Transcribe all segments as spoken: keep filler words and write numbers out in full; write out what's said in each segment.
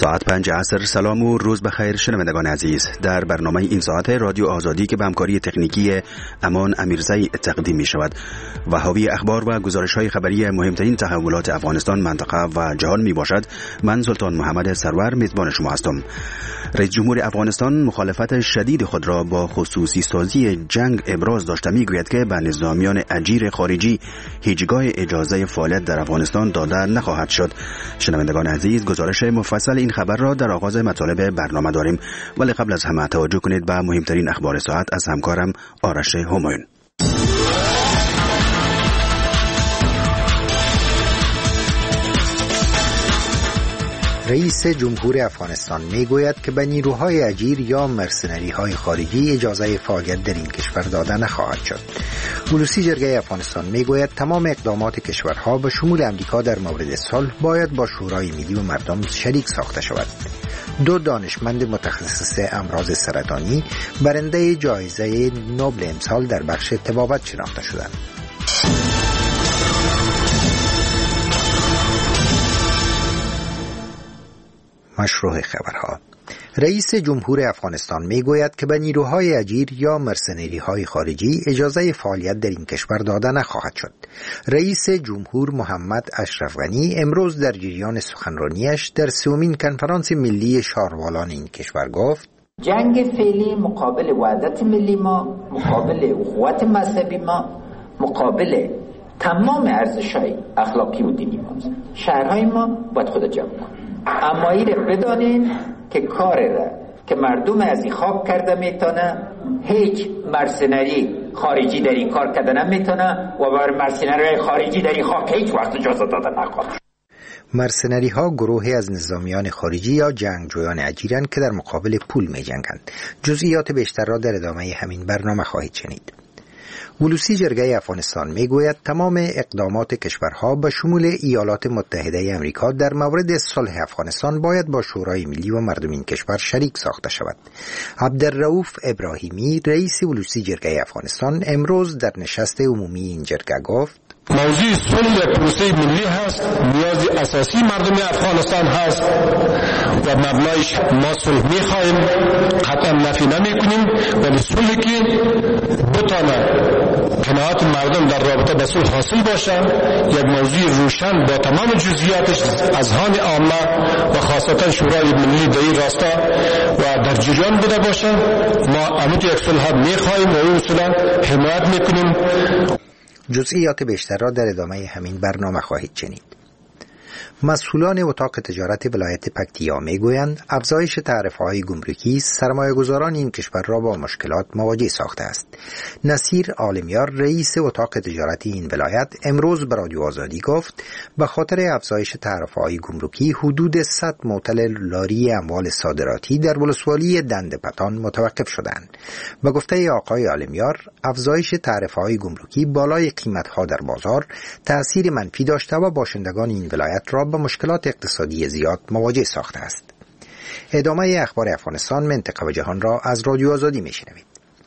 ساعت پنج عصر. سلام و روز بخیر شنوندگان عزیز. در برنامه این ساعت رادیو آزادی که به همکاری تکنیکی امان امیرزی تقدیم می شود و حاوی اخبار و گزارش های خبری مهمترین تحولات افغانستان، منطقه و جهان می باشد. من سلطان محمد سرور میزبان شما هستم. رئیس جمهور افغانستان مخالفت شدید خود را با خصوصی سازی جنگ ابراز داشته. می گوید که به نظامیان اجیر خارجی هیچگاه اجازه فعالیت در افغانستان داده نخواهد شد. شنوندگان عزیز، گزارش مفصل این خبر را در آغاز مطالب برنامه داریم، ولی قبل از همه توجه کنید به مهمترین اخبار ساعت از همکارم آرش همایون. رئیس جمهور افغانستان میگوید که به نیروهای اجیر یا مرسنری های خارجی اجازه فعالیت در این کشور داده نخواهد شد. ولوسی جرگه افغانستان میگوید تمام اقدامات کشورها به شمول امریکا در مورد صلح باید با شورای ملی و مردم شریک ساخته شود. دو دانشمند متخصص امراض سرطانی برنده جایزه نوبل امسال در بخش طبابت شناخته شدند. مشروع خبرها. رئیس جمهور افغانستان میگوید که به نیروهای اجیر یا مرسنری های خارجی اجازه فعالیت در این کشور داده نخواهد شد. رئیس جمهور محمد اشرف غنی امروز در جریان سخنرانیش در سومین کنفرانس ملی شاروالان این کشور گفت: جنگ فعلی مقابل وحدت ملی ما، مقابل اخوت مذهبی ما، مقابل تمام ارزش‌های اخلاقی و دینی ما. شهرهای ما باید خود جمع کنند. اما این بدانین که کار را که مردم از این خاک کرده میتونه، هیچ مرسنری خارجی در این کار کرده نمیتونه و بر مرسنری خارجی در این خاک هیچ وقت اجازه داده نخواهد. مرسنری ها گروهی از نظامیان خارجی یا جنگجویان اجیرند که در مقابل پول می جنگند. جزئیات بیشتر را در ادامه همین برنامه خواهید شنید. ولوسی جرگه افغانستان میگوید تمام اقدامات کشورها به شمول ایالات متحده امریکا در مورد صلح افغانستان باید با شورای ملی و مردم این کشور شریک ساخته شود. عبدالرؤوف ابراهیمی رئیس ولوسی جرگه افغانستان امروز در نشست عمومی این جرگه گفت: موضوع صلح یک پروسه ملی هست، نیاز اساسی مردم افغانستان هست و مبنایش ما صلح می‌خواهیم، قطعا نفی نمی‌کنیم، ولی صلحی که بتونه قناعت مردم در رابطه با صلح حاصل باشه، یک موضوع روشن با تمام جزئیاتش از اذهان عامه و خاصتا شورای ملی در این راستا و در جریان بوده باشه. ما امید یک صلح می‌خواهیم و اون اصولا حمایت می‌کنیم. جزئیات بیشتر را در ادامه همین برنامه خواهید شنید. مسئولان اتاق تجارت ولایت پکتیا میگویند افزایش تعرفه‌های گمرکی سرمایه‌گذاران این کشور را با مشکلات مواجه ساخته است. نصیر عالمیار رئیس اتاق تجارت این ولایت امروز به رادیو آزادی گفت به خاطر افزایش تعرفه‌های گمرکی حدود صد معطل لاری اموال صادراتی در ولسوالی دنده پتان متوقف شدند. به گفته آقای عالمیار افزایش تعرفه‌های گمرکی بالای قیمت‌ها در بازار تأثیر منفی داشته و باشندگان این ولایت را به مشکلات اقتصادی زیاد مواجه ساخته است. ادامه اخبار افغانستان، منطقه و جهان را از رادیو آزادی میشنوید.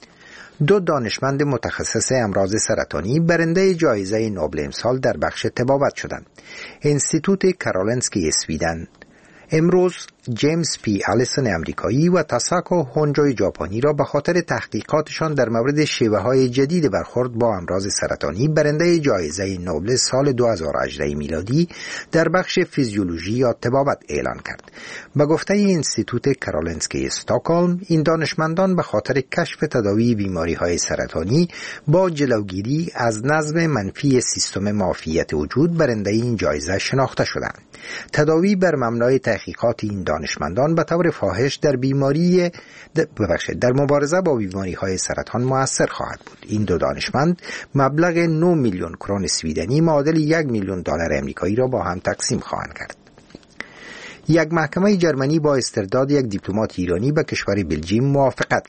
دو دانشمند متخصص امراض سرطانی برنده جایزه نوبل امسال در بخش طبابت شدند. انستیتوت کارولینسکی اسویدن امروز جیمز پی الیسون امریکایی و تاساکو هونجوی ژاپنی را به خاطر تحقیقاتشان در مورد شیوه‌های جدید برخورد با امراض سرطانی برنده جایزه نوبل سال دو هزار و هجده میلادی در بخش فیزیولوژی یا طبابت اعلان کرد. به گفته انستیتوت کارولینسکی استکهلم، این دانشمندان به خاطر کشف تداوی بیماری‌های سرطانی با جلوگیری از نظم منفی سیستم معافیت وجود برنده این جایزه شناخته شدند. تداوی بر مبنای تحقیقات این دانشمندان به طور فاحش در بیماری ببخشید در مبارزه با بیماری‌های سرطان مؤثر خواهد بود. این دو دانشمند مبلغ نه میلیون کرون سویدنی معادل یک میلیون دلار آمریکایی را با هم تقسیم خواهند کرد. یک محکمه جرمنی با استرداد یک دیپلمات ایرانی به کشور بلژیم موافقت کرد.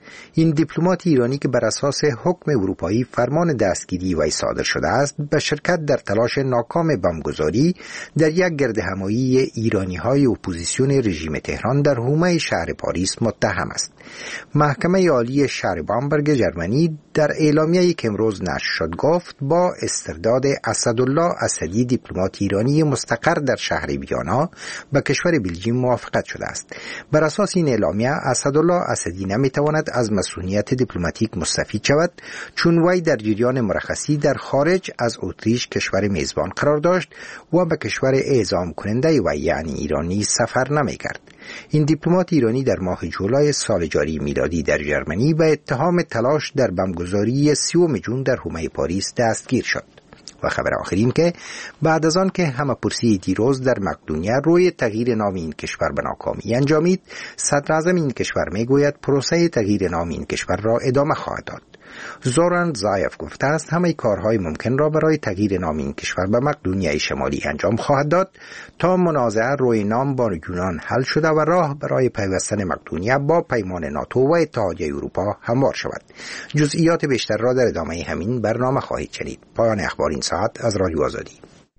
این دیپلمات ایرانی که بر اساس حکم اروپایی فرمان دستگیری وی صادر شده است، به شرکت در تلاش ناکام بمبگذاری در یک گردهمایی ایرانی‌های اپوزیسیون رژیم تهران در حومه شهر پاریس متهم است. محکمه عالی شهر بامبرگ جرمنی در اعلامیه‌ای که امروز نشر شد گفت با استرداد اسدالله اسدی دیپلمات ایرانی مستقر در شهر ویانا به کشور بلژیم موافقت شده است. بر اساس این اعلامیه اسدالله اسدی نمیتواند از مسئولیت دیپلماتیک مستفید شود، چون وی در جریان مرخصی در خارج از اتریش کشور میزبان قرار داشت و به کشور اعزام کننده وی یعنی ایرانی سفر نمی‌کرد. این دیپلمات ایرانی در ماه جولای سال جاری میلادی در جرمنی به اتهام تلاش در بمبگذاری سیوم جون در حومه پاریس دستگیر شد. و خبر آخرین که بعد از آن که همه پرسی دیروز در مقدونیه روی تغییر نام این کشور به ناکامی انجامید، صدر اعظم این کشور میگوید پروسه تغییر نام این کشور را ادامه خواهد داد. زوران زایف گفته است همه کارهای ممکن را برای تغییر نام این کشور به مقدونیه شمالی انجام خواهد داد تا منازعه روی نام با یونان حل شده و راه برای پیوستن مقدونیه با پیمان ناتو و اتحادیه اروپا هموار شود. جزئیات بیشتر را در ادامه همین برنامه خواهید شنید. پایان اخبار این ساعت از رادیو آزادی.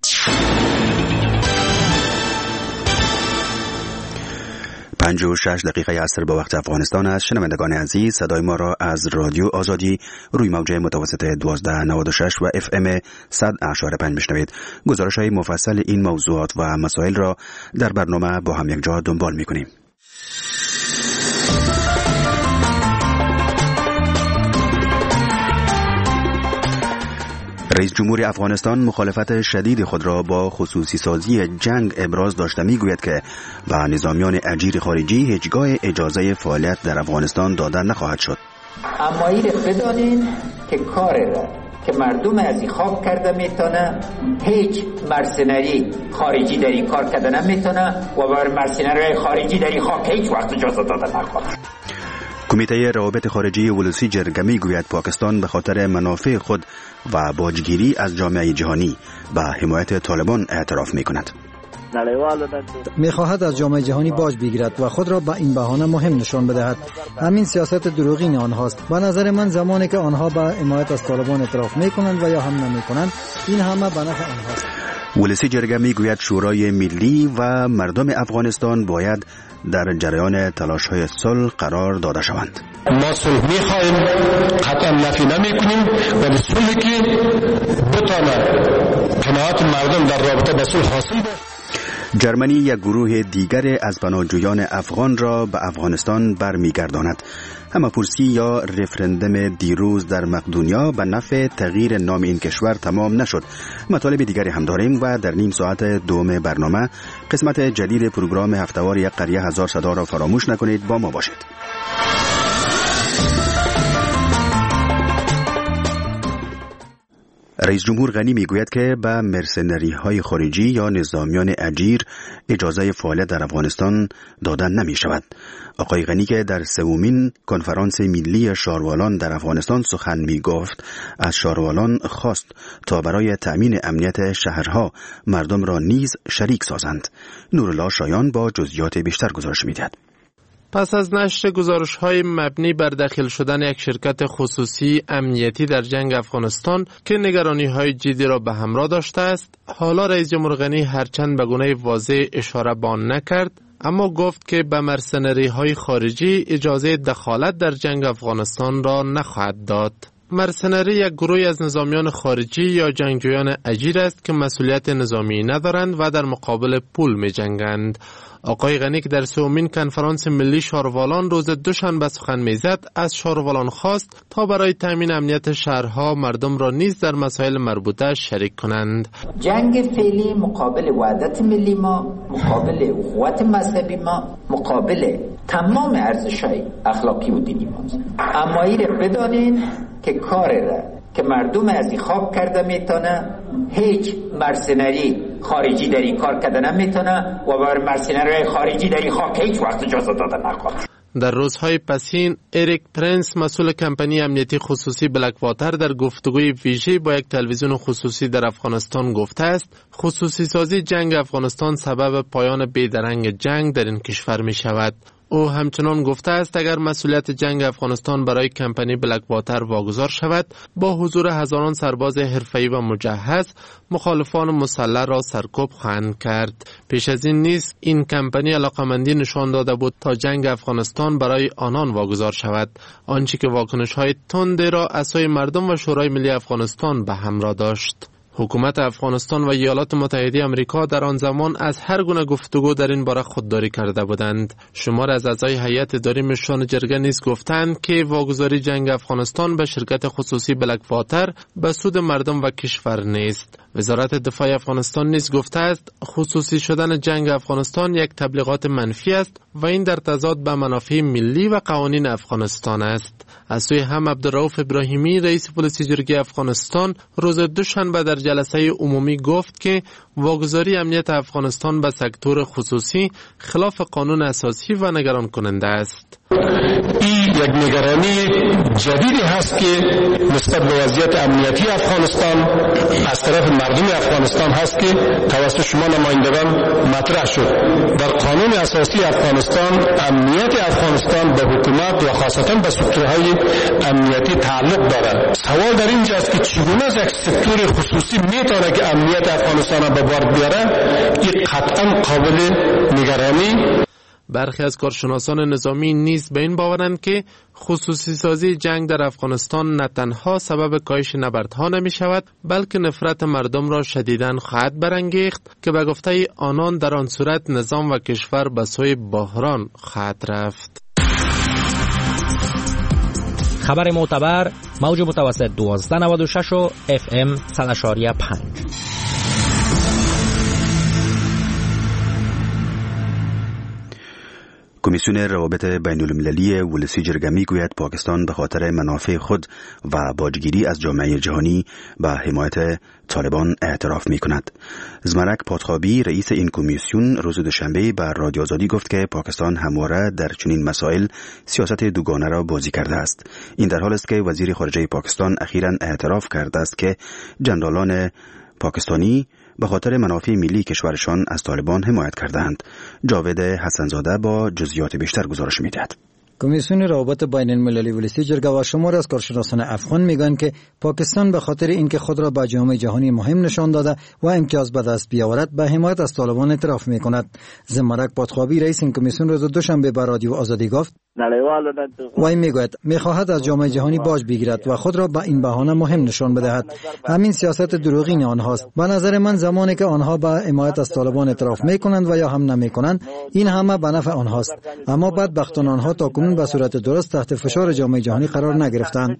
پنج و شش دقیقه عصر با وقت افغانستان است. شنوندگان عزیز، صدای ما را از رادیو آزادی روی موج متوسط دوازده نود و شش و اف ام صد اعشار پنج میشنوید. گزارش های مفصل این موضوعات و مسائل را در برنامه با هم یک جا دنبال میکنیم. رئیس جمهور افغانستان مخالفت شدید خود را با خصوصی سازی جنگ ابراز داشته میگوید که به نظامیان اجیر خارجی هیچگاه اجازه فعالیت در افغانستان داده نخواهد شد. اما این بدانین که کار را که مردم از این خواب کرده میتونه، هیچ مرسنری خارجی در این کار کرده نمیتونه و بر مرسنری خارجی در این خاک هیچ وقت اجازه داده نخواهد. کمیته روابط خارجی ولسی جرگه میگوید پاکستان به خاطر منافع خود و باجگیری از جامعه جهانی به حمایت طالبان اعتراف میکند. میخواهد از جامعه جهانی باج بگیرد و خود را به این بهانه مهم نشان بدهد. همین سیاست دروغین آنهاست. به نظر من زمانی که آنها به حمایت از طالبان اعتراف میکنند و یا هم نمیکنند، این همه به نفع آنهاست. ولسی جرگه میگوید شورای ملی و مردم افغانستان باید در جریان تلاش‌های صلح قرار داده شوند. ما صلح می‌خواهیم، قطعا نفی نمی‌کنیم، ولی صلحی که بتونه قناعت مردم در رابطه با صلح حاصل بشه. جرمنی یک گروه دیگر از پناهجویان افغان را به افغانستان برمیگرداند. همه‌پرسی یا رفرندم دیروز در مقدونیا به نفع تغییر نام این کشور تمام نشد. مطالب دیگری هم داریم و در نیم ساعت دوم برنامه قسمت جدید پروگرام هفته‌وار یک قریه هزار صدا را فراموش نکنید. با ما باشید. رئیس جمهور غنی میگوید که به مرسنری های خارجی یا نظامیان اجیر اجازه فعالیت در افغانستان دادن نمی شود. آقای غنی که در سومین کنفرانس ملی شاروالان در افغانستان سخن می گفت، از شاروالان خواست تا برای تأمین امنیت شهرها مردم را نیز شریک سازند. نورالله شایان با جزئیات بیشتر گزارش می دهد. پس از نشر گزارش‌های مبنی بر داخل شدن یک شرکت خصوصی امنیتی در جنگ افغانستان که نگرانی‌های جدی را به همراه داشته است، حالا رئیس جمهور غنی هرچند به گونه واضح اشاره به آن نکرد، اما گفت که به مرسنری‌های خارجی اجازه دخالت در جنگ افغانستان را نخواهد داد. مرسنری یک گروه از نظامیان خارجی یا جنگجویان اجیر است که مسئولیت نظامی ندارند و در مقابل پول می جنگند. آقای غنی که در سومین کنفرانس ملی شاروالان روز دوشنبه سخن میزد، از شاروالان خواست تا برای تامین امنیت شهرها مردم را نیز در مسائل مربوطه شریک کنند. جنگ فعلی مقابل وحدت ملی ما، مقابل اخوت مذهبی ما، مقابل تمام ارزش‌های اخلاقی و دینی ما. اما این بدانین که کار را که مردم از این خواب کرده میتونه، هیچ مرسنری خارجی در این کار کرده نمیتونه و بر مرسنری خارجی در این خاک هیچ وقت اجازه داده نخواهد. در روزهای پسین اریک پرنس مسئول کمپانی امنیتی خصوصی بلک واتر در گفتگوی ویژه با یک تلویزیون خصوصی در افغانستان گفته است خصوصی سازی جنگ افغانستان سبب پایان بیدرنگ جنگ در این کشور می شود. او همچنان گفته است اگر مسئولیت جنگ افغانستان برای کمپانی بلک واتر واگذار شود، با حضور هزاران سرباز حرفه‌ای و مجهز مخالفان مسلح را سرکوب خواهند کرد. پیش از این نیز این کمپانی علاقمندی نشان داده بود تا جنگ افغانستان برای آنان واگذار شود، آنچه که واکنش‌های تند را عصای مردم و شورای ملی افغانستان به همراه داشت. حکومت افغانستان و ایالات متحده آمریکا در آن زمان از هر گونه گفتگو در این باره خودداری کرده بودند. شمار از اعضای هیئت اداری مشران جرگه نیز گفتند که واگذاری جنگ افغانستان به شرکت خصوصی بلک واتر به سود مردم و کشور نیست. وزارت دفاع افغانستان نیز گفته است خصوصی شدن جنگ افغانستان یک تبلیغات منفی است و این در تضاد با منافع ملی و قوانین افغانستان است. از سوی هم عبدالرؤوف ابراهیمی رئیس پلیس جرگه افغانستان روز دوشنبه در جلسه عمومی گفت که واگذاری امنیت افغانستان به سکتور خصوصی خلاف قانون اساسی و نگران کننده است. این یک نگرانی جدیدی هست که نسبت به وضعیت امنیتی افغانستان از طرف مردم افغانستان هست که توسط شما نمایندگان مطرح شد. در قانون اساسی افغانستان امنیت افغانستان به حکومت و خاصتا به سکتورهای امنیتی تعلق دارد. سوال در اینجا است که چگونه از یک سکتور خصوصی میتونه که امنیت افغانستان را به بار بیاره؟ این قطعا قابل نگرانی. برخی از کارشناسان نظامی نیز به این باورند که خصوصی سازی جنگ در افغانستان نه تنها سبب کاهش نبردها نمی شود، بلکه نفرت مردم را شدیداً خواهد برانگیخت که به گفته آنان در آن صورت نظام و کشور به سوی بحران خواهد رفت. خبر معتبر موج متوسط دوازده نود و شش و اف ام صد و پنج. کمیسیون روابط بین المللی ولسی جرگه میگوید پاکستان به خاطر منافع خود و باجگیری از جامعه جهانی به حمایت طالبان اعتراف می کند. زمرک پادخابی رئیس این کمیسیون روز دوشنبه به رادیو آزادی گفت که پاکستان همواره در چنین مسائل سیاست دوگانه را بازی کرده است. این در حال است که وزیر خارجه پاکستان اخیراً اعتراف کرده است که جنرالان پاکستانی به خاطر منافع ملی کشورشان از طالبان حمایت کردند. جاوید حسنزاده با جزئیات بیشتر گزارش می‌دهد. کمیسیون روابط بین المللی ولسی جرگه و شمار از کارشناسان افغان میگن که پاکستان به خاطر اینکه خود را به جامعه جهانی مهم نشان داده و امتیاز به دست بیاورد به حمایت از طالبان اعتراف میکند. زمرک پادخابی رئیس این کمیسیون روز دوشنبه به رادیو آزادی گفت و این میگوید میخواهد از جامعه جهانی باج بگیرد و خود را به این بهانه مهم نشان بدهد. همین سیاست دروغین آنهاست. به نظر من زمانی که آنها به حمایت از طالبان اعتراف میکنند و یا هم نمیکنند این همه به نفع آنهاست، اما بدبختان آنها تاکنون به صورت درست تحت فشار جامعه جهانی قرار نگرفتند.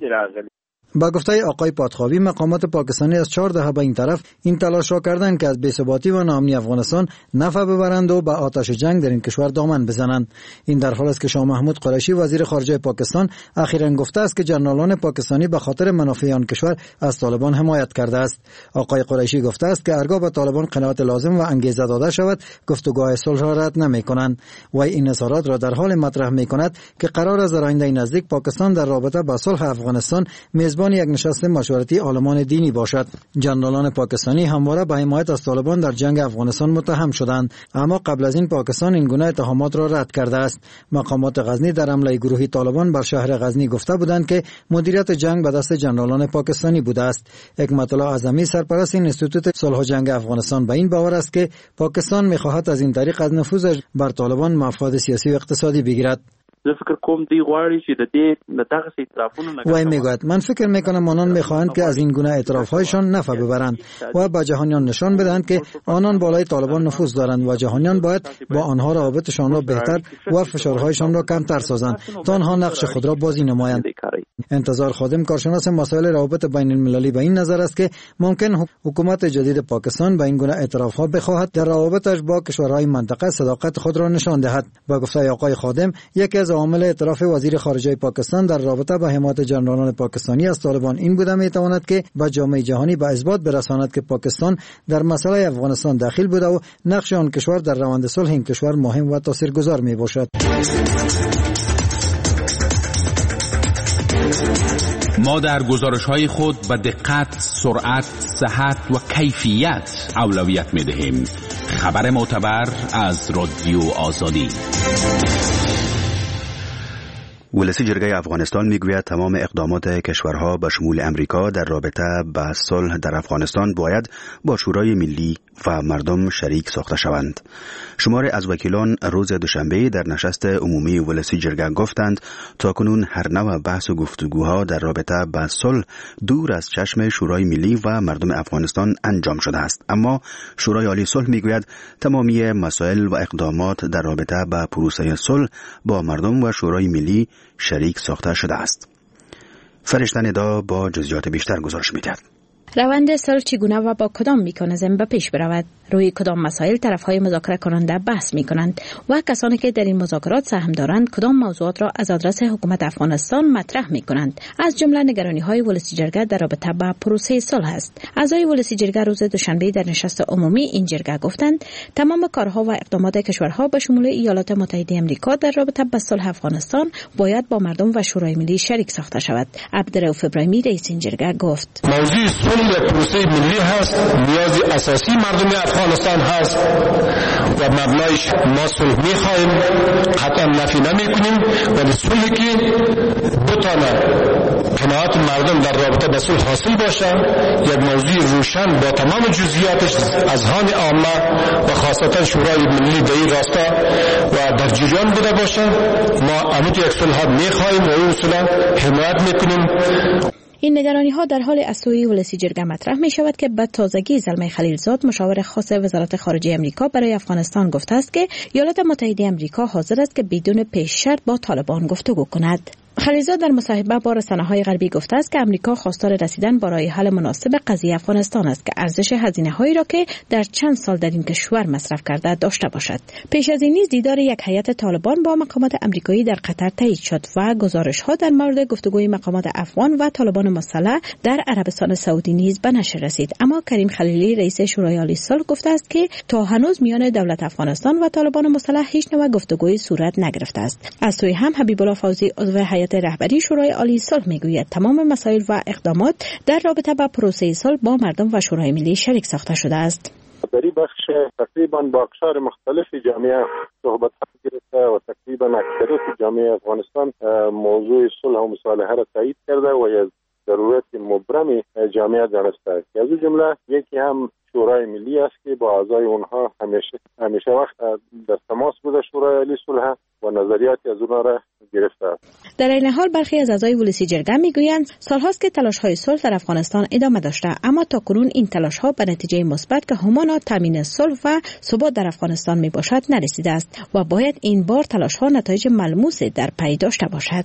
با گفته آقای پادخابی مقامات پاکستانی از چهار دهه به این طرف این تلاش را کردند که از بی‌ثباتی و ناامنی افغانستان نفع ببرند و به آتش جنگ در این کشور دامن بزنند. این در حالی است که شاه محمود قریشی وزیر خارجه پاکستان اخیراً گفته است که جنرالان پاکستانی به خاطر منافع آن کشور از طالبان حمایت کرده است. آقای قریشی گفته است که هرگاه به طالبان قناعت لازم و انگیزه داده شود گفتگوهای صلح را رد نمی‌کنند و این اظهارات را در حال مطرح می‌کند که قرار است در آینده نزدیک پاکستان در رابطه با صلح افغانستان میزبان یک نشست مشورتی عالمان دینی باشد. جنرالان پاکستانی همواره به حمایت از طالبان در جنگ افغانستان متهم شدند، اما قبل از این پاکستان این گونه اتهامات را رد کرده است. مقامات غزنی در حمله گروهی طالبان بر شهر غزنی گفته بودند که مدیریت جنگ به دست جنرالان پاکستانی بوده است. حکمت الله اعظمی سرپرست انستیتوت صلح و جنگ افغانستان به این باور است که پاکستان می‌خواهد از این طریق از نفوذ بر طالبان مفاد سیاسی و اقتصادی بگیرد. زه فکر کوم دی غواړي چې د دې دغه اعترافونو نه وای میگوید من فکر میکنم آنان میخواهند که از این گونه اعترافهایشان نفع ببرند و به جهانیان نشان بدهند که آنان بالای طالبان نفوذ دارند و جهانیان باید با آنها روابطشان را بهتر و فشارهایشان را کمتر سازند تا آنها نقش خود را بازی نمایند. انتظار خادم کارشناس مسائل روابط بین المللی به این نظر است که ممکن حکومت جدید پاکستان به این گونه اعترافها بخواهد در روابطش با کشورهای منطقه صداقت خود را نشان دهد. با گفته آقای خادم یکی از عامل اعتراف وزیر خارجه پاکستان در رابطه با حمایت جنرالان پاکستانی از طالبان این بوده میتواند که با جامعه جهانی به اثبات برساند که پاکستان در مسئله افغانستان داخل بوده و نقش آن کشور در روند صلح این کشور مهم و تاثیرگذار می باشد. ما در گزارش‌های خود به دقت، سرعت، صحت و کیفیت اولویت می‌دهیم. خبر معتبر از رادیو آزادی. ولسی جرگه افغانستان میگوید تمام اقدامات کشورها به شمول امریکا در رابطه با صلح در افغانستان باید با شورای ملی و مردم شریک ساخته شوند. شماری از وکیلان روز دوشنبه در نشست عمومی ولسی جرگه گفتند تاکنون هر نوع بحث و گفتگوها در رابطه با صلح دور از چشم شورای ملی و مردم افغانستان انجام شده است، اما شورای عالی صلح میگوید تمامی مسائل و اقدامات در رابطه با پروسه صلح با مردم و شورای ملی شریک ساخته شده است. فرشته ندا با جزئیات بیشتر گزارش می‌دهد. روند صلح چگونه و با کدام مکانیزم به پیش برود؟ روی کدام مسائل طرفهای مذاکره کننده بحث می کنند و کسانی که در این مذاکرات سهم دارند کدام موضوعات را از آدرس حکومت افغانستان مطرح می کنند؟ از جمله نگرانی های ولسی جرگه در رابطه با پروسه صلح است. اعضای ولسی جرگه روز دوشنبه در نشست عمومی این جرگه گفتند تمام کارها و اقدامات کشورها به شمول ایالات متحده آمریکا در رابطه با صلح افغانستان باید با مردم و شورای ملی شریک ساخته شود. عبدالرؤوف ابراهیمی رئیس این جرگه گفت موضوع صلح یک پروسه ملی هست، نیاز اساسی مردم افغانستان هست و مبنایش ما صلح می‌خوایم، قطعا نفی نمی‌کنیم، ولی صلحی که دو تا قناعت مردم در رابطه با صلح حاصل باشه، یک موضوع روشن با تمام جزئیاتش از آن عامه و خاصتا شورای ملی در این راستا و در جریان بوده باشه. ما امید یک صلح می‌خوایم و اون صلح حمایت می‌کنیم. این نگرانی ها در حال از سوی ولسی جرگه مطرح می شود که به تازگی زلمه خلیلزاد مشاور خاص وزارت خارجه امریکا برای افغانستان گفته است که ایالات متحده امریکا حاضر است که بدون پیش شرط با طالبان گفتگو کند. خلیلزاد در مصاحبه با رسانه‌های غربی گفته است که امریکا خواستار رسیدن با راه حل مناسب قضیه افغانستان است که ارزش هزینه‌هایی را که در چند سال در این کشور مصرف کرده داشته باشد. پیش از این نیز دیدار یک هیئت طالبان با مقامات امریکایی در قطر تایید شد و گزارش‌ها در مورد گفتگوی مقامات افغان و طالبان مسلح در عربستان سعودی نیز به نشر رسید. اما کریم خلیلی رئیس شورای عالی صلح گفته است که تا هنوز میان دولت افغانستان و طالبان مسلح هیچ نوع گفتگوی صورت نگرفته است. از سوی هم حبیب الله فوزی عضو هیئت رهبری شورای عالی صلح میگوید تمام مسائل و اقدامات در رابطه با پروسه صلح با مردم و شورای ملی شریک ساخته شده است. در این بخش تقریبا با اقشار مختلف جامعه صحبت گرفته و تقریبا اکثریت جامعه افغانستان موضوع صلح و مصالحه را تایید کرده و از ضرورت مبرم جامعه دانسته که از جمله یکی هم شورای ملی است که با اعضای اونها همیشه همیشه وقت در تماس بوده شورای عالی صلح و نظریاتی از اونها را گرفته. در این حال برخی از اعضای ولسی جرگه میگویند سالهاست که تلاش‌های صلح در افغانستان ادامه داشته، اما تاکنون این تلاش‌ها به نتیجه مثبت که همانا تامین صلح و ثبات در افغانستان میباشد نرسیده است و باید این بار تلاش‌ها نتایج ملموس در پی داشته باشد.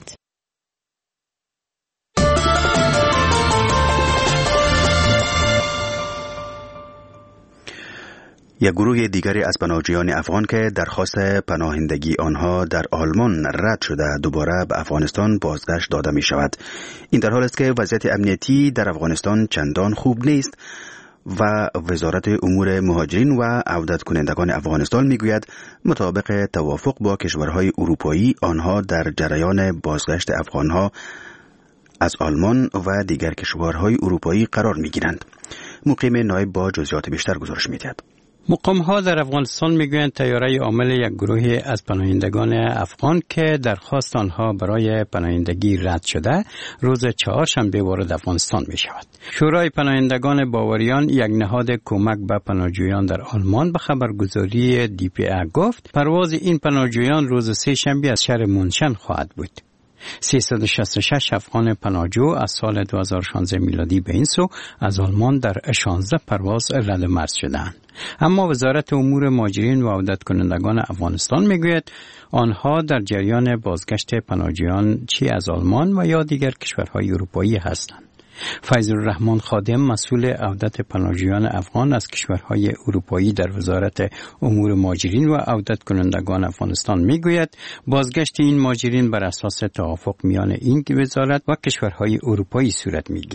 یک گروه دیگری از پناهجویان افغان که درخواست پناهندگی آنها در آلمان رد شده دوباره به افغانستان بازگشت داده می شود. این در حال است که وضعیت امنیتی در افغانستان چندان خوب نیست و وزارت امور مهاجرین و عودت کنندگان افغانستان می گوید مطابق توافق با کشورهای اروپایی آنها در جریان بازگشت افغانها از آلمان و دیگر کشورهای اروپایی قرار می گیرند. مقیم نایب با جزئیات بیشتر گزارش می دهد. مقام ها در افغانستان میگویند طیاره عامل یک گروه از پناهندگان افغان که درخواست آنها برای پناهندگی رد شده روز چهارشنبه وارد افغانستان می شود. شورای پناهندگان باوریان یک نهاد کمک به پناهجویان در آلمان به خبرگزاری دی پی ا گفت پرواز این پناهجویان روز سه شنبه از شهر مونشن خواهد بود. سیصد و شصت و شش افغان پناهجو از سال دو هزار و شانزده میلادی به این سو از آلمان در شانزده پرواز رد مرز شدند. اما وزارت امور مهاجرین و عودت کنندگان افغانستان میگوید آنها در جریان بازگشت پناهجویان چی از آلمان و یا دیگر کشورهای اروپایی هستند. فیض الرحمن خادم مسئول عودت پناهجویان افغان از کشورهای اروپایی در وزارت امور مهاجرین و عودت کنندگان افغانستان میگوید بازگشت این مهاجرین بر اساس توافق میان این وزارت و کشورهای اروپایی صورت میگیرد.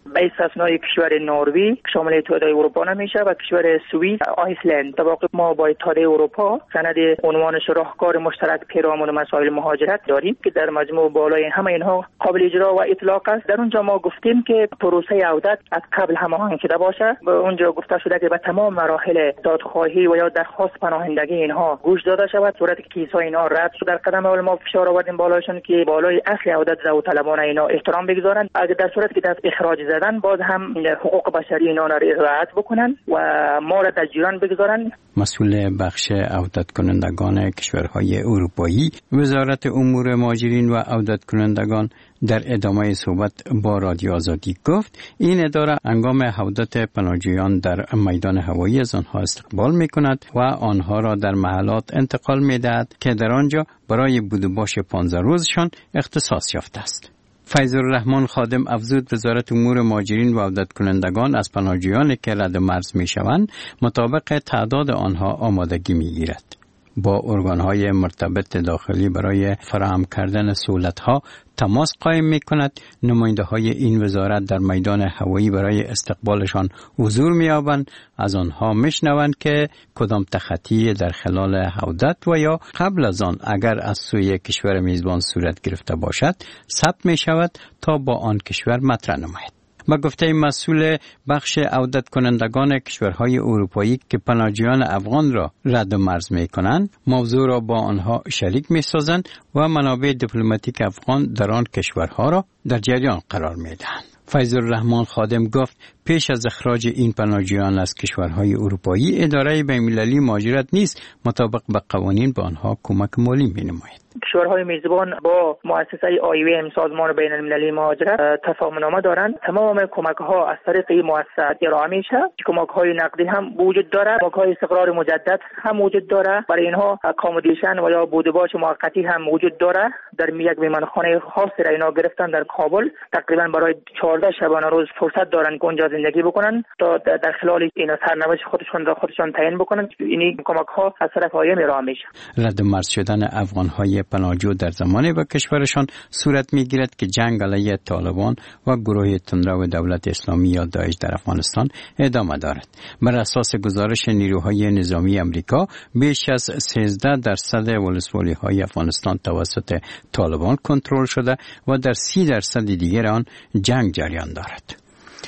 به استثنای کشور نروژ که شامل اتحادیه اروپا نمیشه و کشور سوئیس، آیسلند. طبق ما با اتحادیه اروپا سند عنوان راهکار مشترک پیرامون مسائل مهاجرت داریم که در مجموع بالای همه اینها قابل اجرا و اطلاق است. در اونجا ما گفتیم که پروسه عودت از قبل هماهنگ شده باشه. به اونجا گفته شده که به تمام مراحل دادخواهی و یا درخواست پناهندگی اینها گوش داده شود. صورت که کیس‌های اینها رد شد در قدم اول ما فشار آوردیم بالایشون که بالای اصل عودت داوطلبانه اینا احترام بگذارن. اگر در صورت که دست اخراج زدن باز هم حقوق بشری اینا را رعایت بکنن و ما را در جریان بگذارن. مسئول بخش عودت کنندگان کشورهای اروپایی وزارت امور مهاجرین و عودت کنندگان در ادامه صحبت با رادیو آزادی گفت این اداره هنگام عودت پناهجویان در میدان هوایی از آنها استقبال می کند و آنها را در محلات انتقال می دهد که در آنجا برای بود و باش پانزده روزشان اختصاص یافته است. فیض الرحمن خادم افزود وزارت امور مهاجرین و عودت کنندگان از پناهجویانی که رد مرز می شوند مطابق تعداد آنها آمادگی می گیرد. با ارگانهای مرتبط داخلی برای فراهم کردن سهولت‌ها تماس قائم می‌کند. نماینده‌های این وزارت در میدان هوایی برای استقبالشان حضور می‌یابند، از آنها می‌شنوند که کدام تخطی در خلال عودت و یا قبل از آن اگر از سوی کشور میزبان صورت گرفته باشد ثبت می‌شود تا با آن کشور مطرح نماید. با گفته مسئول بخش عودت کنندگان کشورهای اروپایی که پناهجویان افغان را رد مرز می کنند، موضوع را با آنها شریک می سازند و منابع دیپلماتیک افغان در آن کشورها را در جریان قرار می دهند. فیض الرحمن خادم گفت پیش از اخراج این پناهجویان از کشورهای اروپایی اداره بین‌المللی مهاجرت نیز مطابق به قوانین به آنها کمک مالی می نماید. کشورهای میزبان با مؤسسه آی او ام سازمان بین المللی مهاجرت تفاهم‌نامه دارند. تمام کمک‌ها از طریق این مؤسسه ارائه میشه. کمک‌های نقدی هم وجود داره، کمک‌های استقرار مجدد هم وجود داره. برای اینها اکامودیشن و یا بودباش موقتی هم وجود داره. در یک میهمانخانه خاصی را اینا گرفتن در کابل. تقریبا برای چهارده شبانه روز فرصت دارن که اونجا زندگی بکنن تا در خلال این سرنوشت خودشون را خودشون تعیین بکنن. این کمک‌ها از طرف آی ام ارائه میشه. رد مرز شدن افغان‌های پناهجو در زمانی به کشورشان صورت می‌گیرد که جنگ علیه طالبان و گروه تندرو دولت اسلامی یا داعش در افغانستان ادامه دارد. بر اساس گزارش نیروهای نظامی آمریکا بیش از سیزده درصد ولسوالی‌های افغانستان توسط طالبان کنترل شده و در سی درصد دیگر آن جنگ جریان دارد.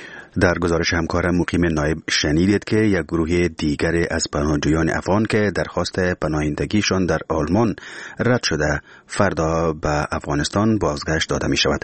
در گزارش همکارم مقیم نایب شنیدید که یک گروه دیگر از پناهجویان افغان که درخواست پناهندگیشان در آلمان رد شده فردا به افغانستان بازگشت داده می شود.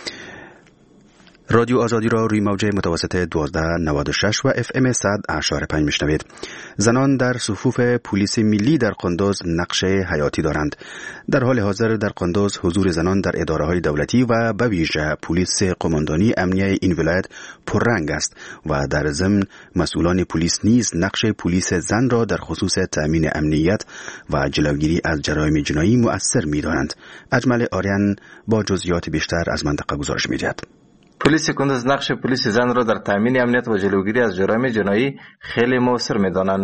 رادیو آزادی را روی موج متوسط دوازده نود و شش و اف ام صد اشاره پنج میشنوید. زنان در صفوف پلیس ملی در قندوز نقش حیاتی دارند. در حال حاضر در قندوز حضور زنان در اداره‌های دولتی و به ویژه پلیس قماندانی امنیه این ولایت پررنگ است و در ضمن مسئولان پلیس نیز نقش پلیس زن را در خصوص تأمین امنیت و جلوگیری از جرایم جنایی مؤثر می‌دانند. اجمل آریان با جزئیات بیشتر از منطقه گزارش می‌دهد. پلیس کندوز نقش پلیس زن را در تامین امنیت و جلوگیری از جرایم جنایی خیلی موثر می‌دانند.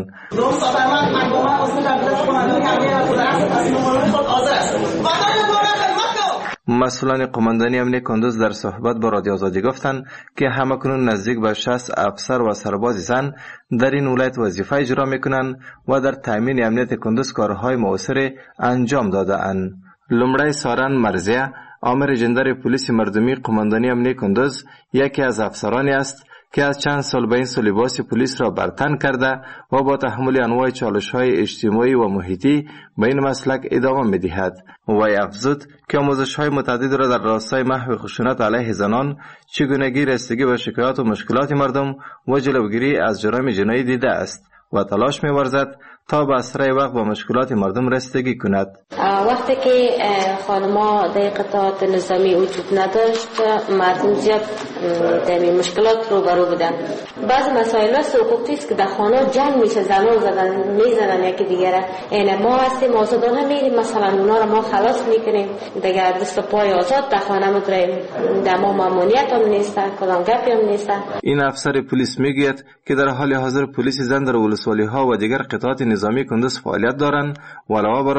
مسئولان قماندانی امنیت کندوز در صحبت با رادیو آزادی گفتند که همکنون نزدیک به شصت افسر و سرباز زن در این ولایت وظیفه اجرا می‌کنند و در تامین امنیت کندوز کارهای موثر انجام داده‌اند. لومړی سارن مرزیه آمر جندر پلیس مردمی قماندانی امنیت کندوز یکی از افسرانی است که از چند سال به این سو لباس پلیس را برتن کرده و با تحمل انواع چالش‌های اجتماعی و محیطی به این مسلک ادامه می‌دهد. وی افزود که آموزش‌های متعدد را در راستای محو خشونت علیه زنان، چگونگی رسیدگی به شکایات و مشکلات مردم و جلوگیری از جرایم جنایی دیده است و تلاش می‌ورزد تا به اسرع وقت با مشکلات مردم رسیدگی کند. وقتی که خانم‌ها در قطعات نظامی وجود نداشت، مردم زیاد در مشکلات روبرو بودن. بعض مسائل حقوقی است که در خانه جنگ میشه، زنان زدن میزنن یکی دیگره. یعنی ما هستیم آزادانه میریم، مثلا اونا رو ما خلاص میکنیم، دیگه دست و پای آزاد در خانه میگیریم، در ما مامونیت هم نیستن، کدام گپی هم نیستن. این افسر پلیس میگوید که در حال حاضر پلیس زن در ولسوالی‌ها و دیگر قطعات نظامی کندوز فعالیت دارند و علاوه بر آن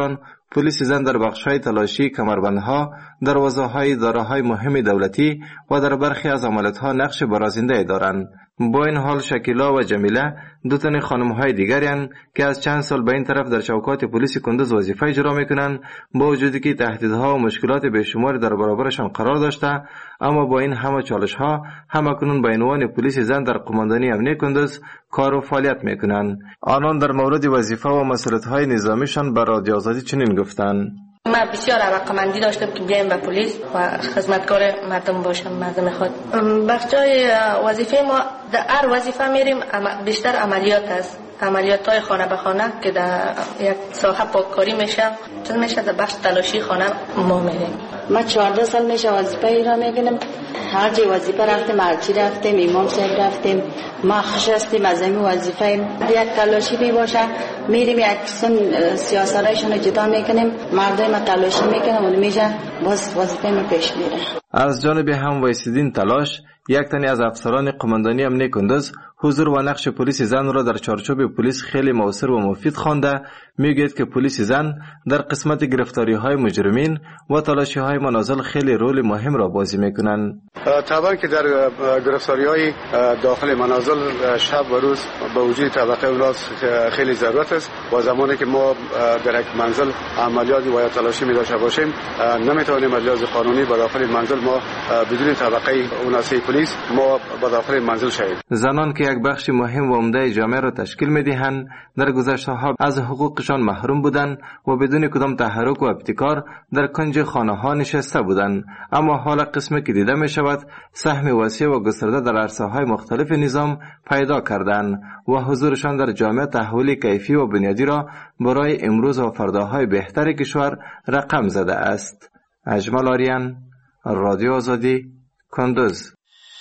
پلیس زن در بخش‌های تلاشی، کمربندها، دروازه‌های اداره‌های مهم دولتی و در برخی از عملیات‌ها نقش برازنده دارند. با این حال شکیلا و جمیله دو تن خانم‌های دیگری که از چند سال به این طرف در چوکات پلیس کندوز وظیفه اجرا می‌کنند، با وجودی که تهدیدها و مشکلات بیشمار در برابرشان قرار داشته، اما با این همه چالش‌ها همکنون به عنوان پلیس زن در قماندانی امنیه کندوز کار و فعالیت می‌کنند. آنان در مورد وظیفه و مسئولیت‌های نظامیشان به رادیو آزادی چنین گفتند: ما بسیار علاقه‌مندی داشتم که بیایم به پلیس و خدمتکار مردم باشم، مردم خود. بخشای وظیفه ما در هر وظیفه میریم بیشتر عملیات است، عملیات های خانه به خانه که در یک ساحه پاککاری میشه، چون میشه در بخش تلاشی خانه ما میریم. ما چهارده سال میشه وظیفه ایرا میکنیم، هر جای وظیفه رفتیم، هرچی رفتیم، امام صاحب رفتیم، ما خوش هستیم از این وظیفه. یک تلاشی بی باشه میریم یک سن سیاستایشون رو جدا میکنیم، مردم ما تلاشی میکنیم و میشه باز وظیفه ما پیش میره. از جانب هم وایسیدین تلاش، یک تنی از افسران قماندانی امنیه کندوز حضور و نقش پلیس زن را در چارچوب پلیس خیلی موثر و مفید خوانده. میگوید که پلیس زن در قسمت گرفتاری های مجرمین و تلاشی های منازل خیلی رول مهم را بازی میکنند. طبعا که در گرفتاری های داخل منازل شب و روز با وجود طبقه اولاس خیلی ضرورت است و زمانی که ما در یک منزل عملیات و یا تلاشی می داشته باشیم نمیتوانیم از لحاظ قانونی با داخل منزل ما بدون طبقه اوناسی پلیس ما با داخل منزل شویم. زنان که یک بخش مهم و عمده جامعه را تشکیل میدهند در گذشته ها از حقوقشان محروم بودند و بدون کدام تحرک و ابتکار در کنج خانه ها نشسته بودند، اما حالا قسمی که دیده می شود سهم وسیع و گسترده در عرصه های مختلف نظام پیدا کردند و حضورشان در جامعه تحول کیفی و بنیادی را برای امروز و فرداهای بهتر کشور رقم زده است. اجمل آریان، رادیو آزادی، کندوز.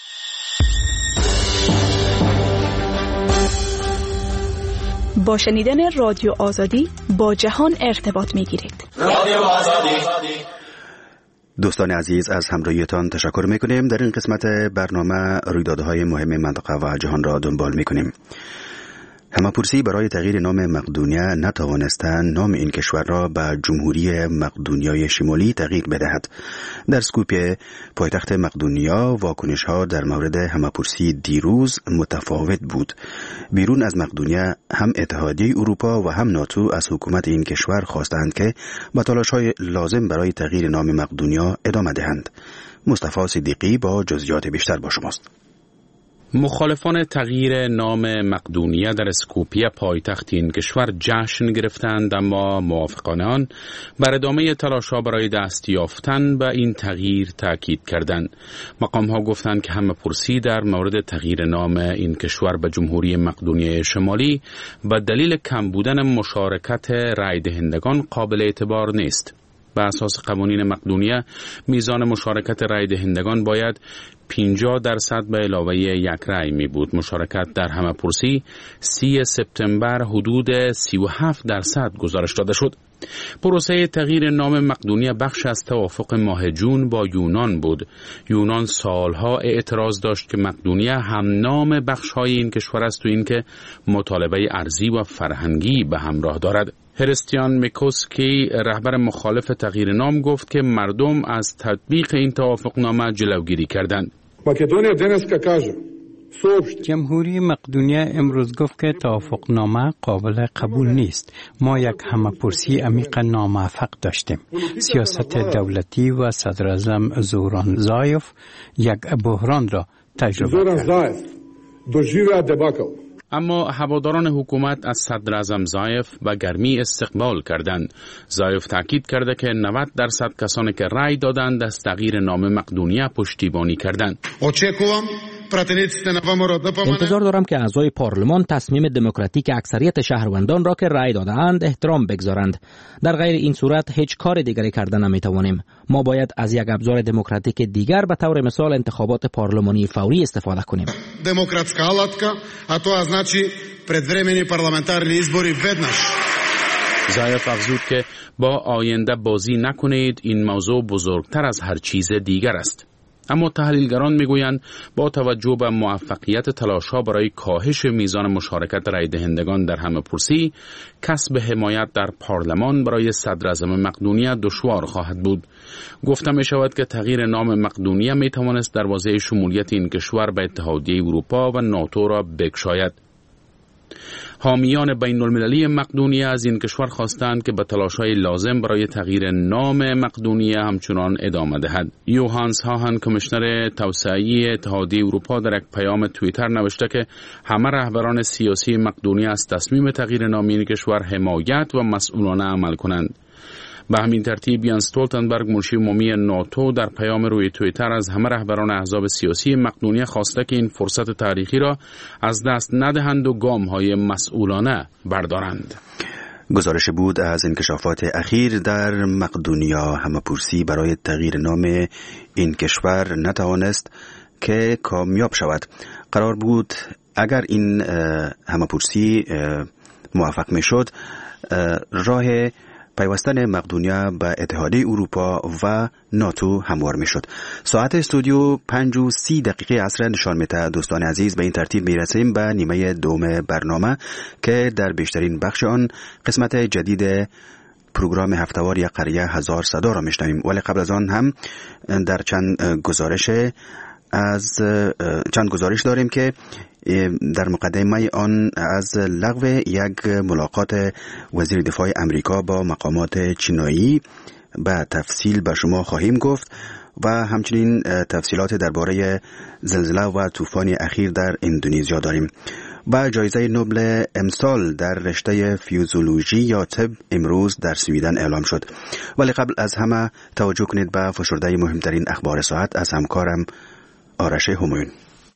با شنیدن رادیو آزادی با جهان ارتباط می‌گیرید. رادیو آزادی. دوستان عزیز، از همراهیتان تشکر می‌کنیم. در این قسمت برنامه رویدادهای مهم منطقه و جهان را دنبال می‌کنیم. همه‌پرسی برای تغییر نام مقدونیه نتوانستند نام این کشور را به جمهوری مقدونیای شمالی تغییر بدهد. در سکوپیه پایتخت مقدونیا واکنش‌ها در مورد همه‌پرسی دیروز متفاوت بود. بیرون از مقدونیه هم اتحادیه اروپا و هم ناتو از حکومت این کشور خواستند که با تلاش‌های لازم برای تغییر نام مقدونیا ادامه دهند. مصطفی صدیقی با جزئیات بیشتر با شماست. مخالفان تغییر نام مقدونیه در اسکوپیه پایتخت این کشور جشن گرفتند، اما موافقان آن بر ادامه تلاش‌ها برای دست یافتن به این تغییر تاکید کردند. مقام‌ها گفتند که همه‌پرسی در مورد تغییر نام این کشور به جمهوری مقدونیه شمالی به دلیل کم بودن مشارکت رای دهندگان قابل اعتبار نیست. به اساس قوانین مقدونیه میزان مشارکت رای دهندگان باید پنجاه درصد به علاوه یک رای می بود. مشارکت در همه‌پرسی سی سپتامبر حدود سی و هفت درصد گزارش داده شد. پروسه تغییر نام مقدونیه بخش از توافق ماه جون با یونان بود. یونان سالها اعتراض داشت که مقدونیه هم نام بخش‌های این کشور است و اینکه مطالبه ارضی و فرهنگی به همراه دارد. هرستیان میکوسکی رهبر مخالف تغییر نام گفت که مردم از تطبیق این توافقنامه جلوگیری کردند. جمهوری مقدونیه امروز گفت که توافقنامه قابل قبول نیست. ما یک همه‌پرسی عمیق ناموفق داشتیم. سیاست دولتی و صدر اعظم زوران زایف یک بحران را تجربه کرد. اما هواداران حکومت از صدر اعظم زایف به گرمی استقبال کردند. زایف تاکید کرده که نود درصد کسانی که رأی دادند از تغییر نام مقدونیه پشتیبانی کردند. انتظار دارم که اعضای پارلمان تصمیم دموکراتیک اکثریت شهروندان را که رأی داده‌اند احترام بگذارند. در غیر این صورت هیچ کار دیگری کردن نمی‌توانیم. ما باید از یک ابزار دموکراتیک دیگر به طور مثال انتخابات پارلمانی فوری استفاده کنیم. Demokratska alatka, a to znači predvremeni parlamentarni izbori vednaš. زایف افزود که با آینده بازی نکنید، این موضوع بزرگتر از هر چیز دیگر است. اما تحلیلگران میگویند با توجه به موفقیت تلاش‌ها برای کاهش میزان مشارکت رای دهندگان در همه‌پرسی، کسب حمایت در پارلمان برای صدراعظم مقدونیه دشوار خواهد بود. گفته می شود که تغییر نام مقدونیه می توانست دروازه شمولیت این کشور به اتحادیه اروپا و ناتو را بگشاید. حامیان بین المللی مقدونیه از این کشور خواستند که به تلاش‌های لازم برای تغییر نام مقدونیه همچنان ادامه دهد. یوهانس هاهن، کمیشنر توسعه‌ای اتحادیه اروپا، در یک پیام توییتر نوشته که همه رهبران سیاسی مقدونیه از تصمیم تغییر نام این کشور حمایت و مسئولانه عمل کنند. به همین ترتیب یانس استولتنبرگ، منشی عمومی ناتو، در پیام روی توییتر از همه رهبران احزاب سیاسی مقدونیه خواسته که این فرصت تاریخی را از دست ندهند و گام‌های مسئولانه بردارند. گزارش بود از انکشافات اخیر در مقدونیا. همه‌پرسی برای تغییر نام این کشور نتوانست که کامیاب شود. قرار بود اگر این همه‌پرسی موفق میشد، راه پیوستن مقدونیه به اتحادیه اروپا و ناتو هموار می شد. ساعت استودیو پنج و سی دقیقه عصر نشان میده. دوستان عزیز، به این ترتیب می رسیم به نیمه دوم برنامه که در بیشترین بخش آن قسمت جدید پروگرام هفتهوار یک قریه هزار صدا را میشنویم. ولی قبل از آن هم در چند گزارش از چند گزارش داریم که در مقدمه آن از لغو یک ملاقات وزیر دفاع امریکا با مقامات چینایی به تفصیل به شما خواهیم گفت و همچنین تفصیلات درباره زلزله و طوفان اخیر در اندونزیا داریم. با جایزه نوبل امسال در رشته فیزیولوژی یا طب امروز در سویدن اعلام شد. ولی قبل از همه توجه کنید به فشرده مهمترین اخبار ساعت از همکارم آرش همایون.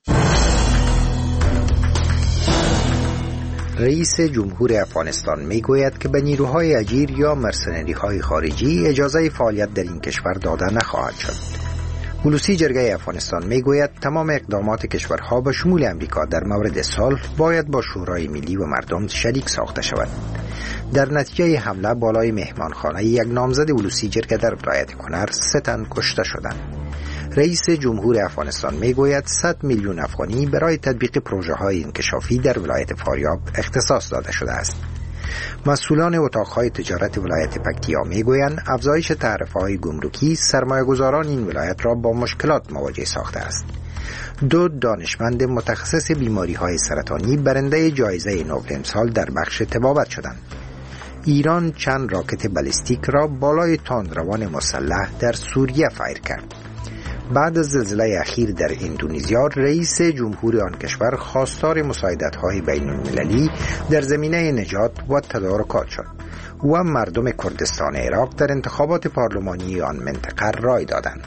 رئیس جمهور افغانستان میگوید که به نیروهای اجیر یا مرسنری های خارجی اجازه فعالیت در این کشور داده نخواهد شد. هلوسی جرگه افغانستان میگوید تمام اقدامات کشورها به شمول امریکا در مورد صلح باید با شورای ملی و مردم شریک ساخته شود. در نتیجه حمله بالای مهمانخانه یک نامزد هلوسی جرگه در ولایت کنر سه تن کشته شدند. رئیس جمهور افغانستان میگوید صد میلیون افغانی برای تطبیق پروژه های انکشافی در ولایت فاریاب اختصاص داده شده است. مسئولان اتاقهای تجارت ولایت پکتیا میگویند افزایش تعرفه‌های گمرکی سرمایه‌گذاران این ولایت را با مشکلات مواجه ساخته است. دو دانشمند متخصص بیماری‌های سرطانی برنده جایزه نوبل امسال در بخش طبابت شدند. ایران چند راکت بالستیک را بالای تندروان مسلح در سوریه فایر کرد. بعد از زلزله اخیر در اندونزیا، رئیس جمهور آن کشور خواستار مساعدت‌های بین‌المللی در زمینه نجات و تدارکات شد و مردم کردستان عراق در انتخابات پارلمانی آن منطقه رای دادند.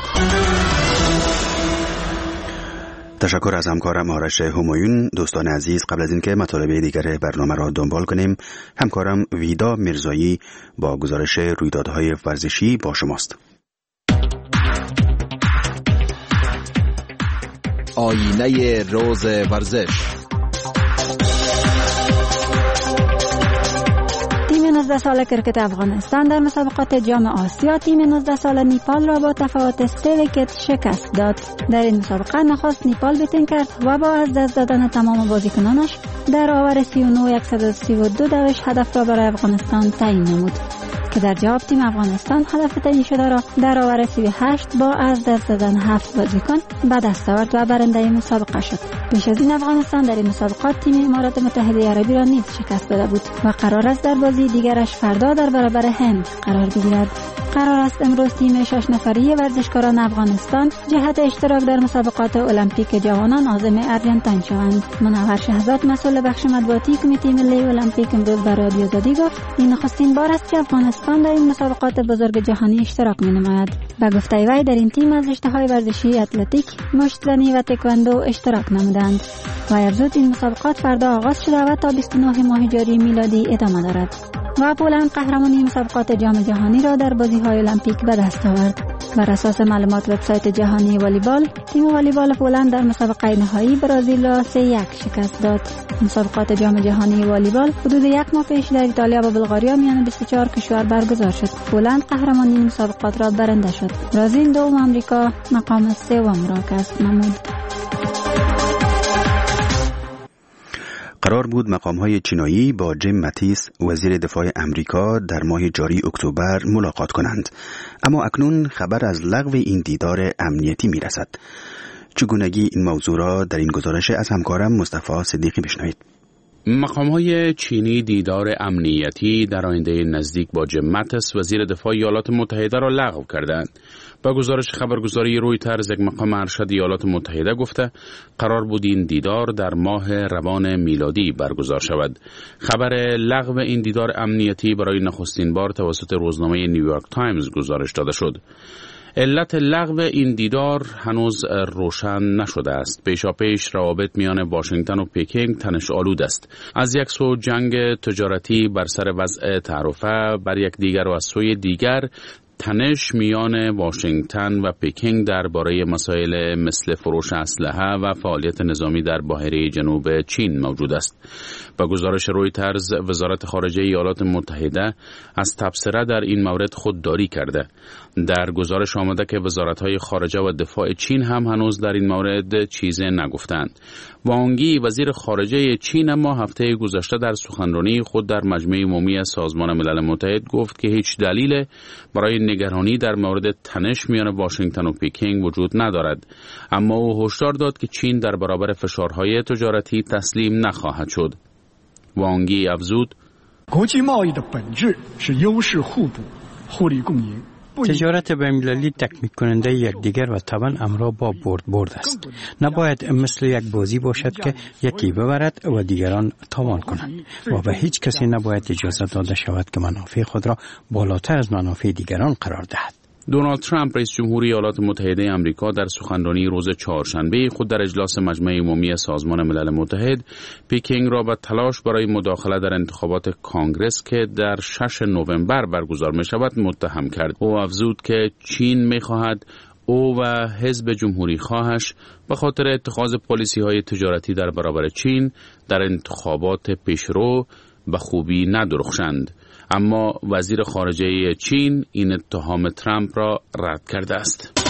تشکر از همکارم آرش همایون. دوستان عزیز، قبل از اینکه مطالب دیگر برنامه را دنبال کنیم، همکارم ویدا میرزایی با گزارش رویدادهای ورزشی با شماست. آینه روز ورزش. تیم نوزده ساله کرکت افغانستان در مسابقات جام آسیا تیم نوزده ساله نیپال را با تفاوت سه ویکت شکست داد. در این مسابقه نخست نیپال بتین کرد و با از دست دادن تمام بازیکنانش در آور سی و نه صد و سی و دو دوش هدف را برای افغانستان تعیین نمود که در جواب تیم افغانستان هدف تعیین شده را در آور سی و هشت با از دست دادن هفت بازیکن به دست آورد و برنده مسابقه شد. پیش از این افغانستان در این مسابقات تیم امارات متحده عربی را نیز شکست داده بود و قرار است در بازی دیگرش فردا در برابر هند قرار بگیرد. قرار است امروز تیم شش نفری ورزشکاران افغانستان جهت اشتراک در مسابقات المپیک جوانان عازم ارجنتاین شوند. منور شهزاد، مسئول بخش مطبوعاتی کمیته ملی المپیک، امروز به رادیو آزادی گفت این نخستین بار است که افغانستان در این مسابقات بزرگ جهانی اشتراک می‌نماید. به گفته وی در این تیم از رشته‌های ورزشی اتلتیک، مشت‌زنی و تکواندو اشتراک نمودند و ارزود این مسابقات فردا آغاز شده و تا بیست و نه ماه جاری میلادی ادامه دارد. و پولند قهرمانی مسابقات جام جهانی را در بازی‌های المپیک به دست آورد. بر اساس معلومات وبسایت جهانی والیبال، تیم والیبال پولند در مسابقه نهایی برزیل را سه یک شکست داد. مسابقات جام جهانی والیبال حدود یک ماه پیش در ایتالیا و بلغاریا میان بیست و چهار کشور برگزار شد. پولند قهرمان این مسابقات را برنده شد. برزیل دوم، آمریکا مقام سوم را کسب نمود. قرار بود مقام‌های چینایی با جیم ماتیس وزیر دفاع امریکا در ماه جاری اکتبر ملاقات کنند، اما اکنون خبر از لغو این دیدار امنیتی میرسد. چگونگی این موضوع را در این گزارش از همکارم مصطفی صدیقی بشنوید. مقام‌های چینی دیدار امنیتی در آینده نزدیک با جیم ماتیس وزیر دفاع ایالات متحده را لغو کردند. با گزارش خبرگزاری رویترز، یک مقام ارشد ایالات متحده گفته قرار بود این دیدار در ماه روان میلادی برگزار شود. خبر لغو این دیدار امنیتی برای نخستین بار توسط روزنامه نیویورک تایمز گزارش داده شد. علت لغو این دیدار هنوز روشن نشده است. پیشاپیش روابط میان واشنگتن و پکینگ تنش آلود است. از یک سو جنگ تجارتی بر سر وضع تعرفه بر یک دیگر و از سوی دیگر تنش میان واشنگتن و پکینگ درباره مسائل مثل فروش اسلحه و فعالیت نظامی در بحیره جنوب چین موجود است. با گزارش رویترز، وزارت خارجه ایالات متحده از تبصره در این مورد خودداری کرده. در گزارش آمده که وزارت‌های خارجه و دفاع چین هم هنوز در این مورد چیزی نگفتند. وانگ یی وزیر خارجه چین اما هفته گذشته در سخنرانی خود در مجمع عمومی سازمان ملل متحد گفت که هیچ دلیل برای نگرانی در مورد تنش میان واشنگتن و پکینگ وجود ندارد، اما او هشدار داد که چین در برابر فشارهای تجارتی تسلیم نخواهد شد. وانگ یی افزود: تجارت بین‌المللی تکمیل کننده یکدیگر و طبعا امر با برد برد است. نباید مثل یک بازی باشد که یکی ببرد و دیگران تاوان کنند و به هیچ کسی نباید اجازه داده شود که منافع خود را بالاتر از منافع دیگران قرار دهد. دونالد ترامپ رئیس جمهوری ایالات متحده آمریکا در سخنرانی روز چهارشنبه خود در اجلاس مجمع عمومی سازمان ملل متحد پکینگ را به تلاش برای مداخله در انتخابات کانگرس که در ششم نوامبر برگزار می شود متهم کرد. او افزود که چین می خواهد او و حزب جمهوری خواهش به خاطر اتخاذ پالیسی های تجارتی در برابر چین در انتخابات پیشرو به خوبی ندرخشند. اما وزیر خارجه چین این اتهام ترامپ را رد کرده است.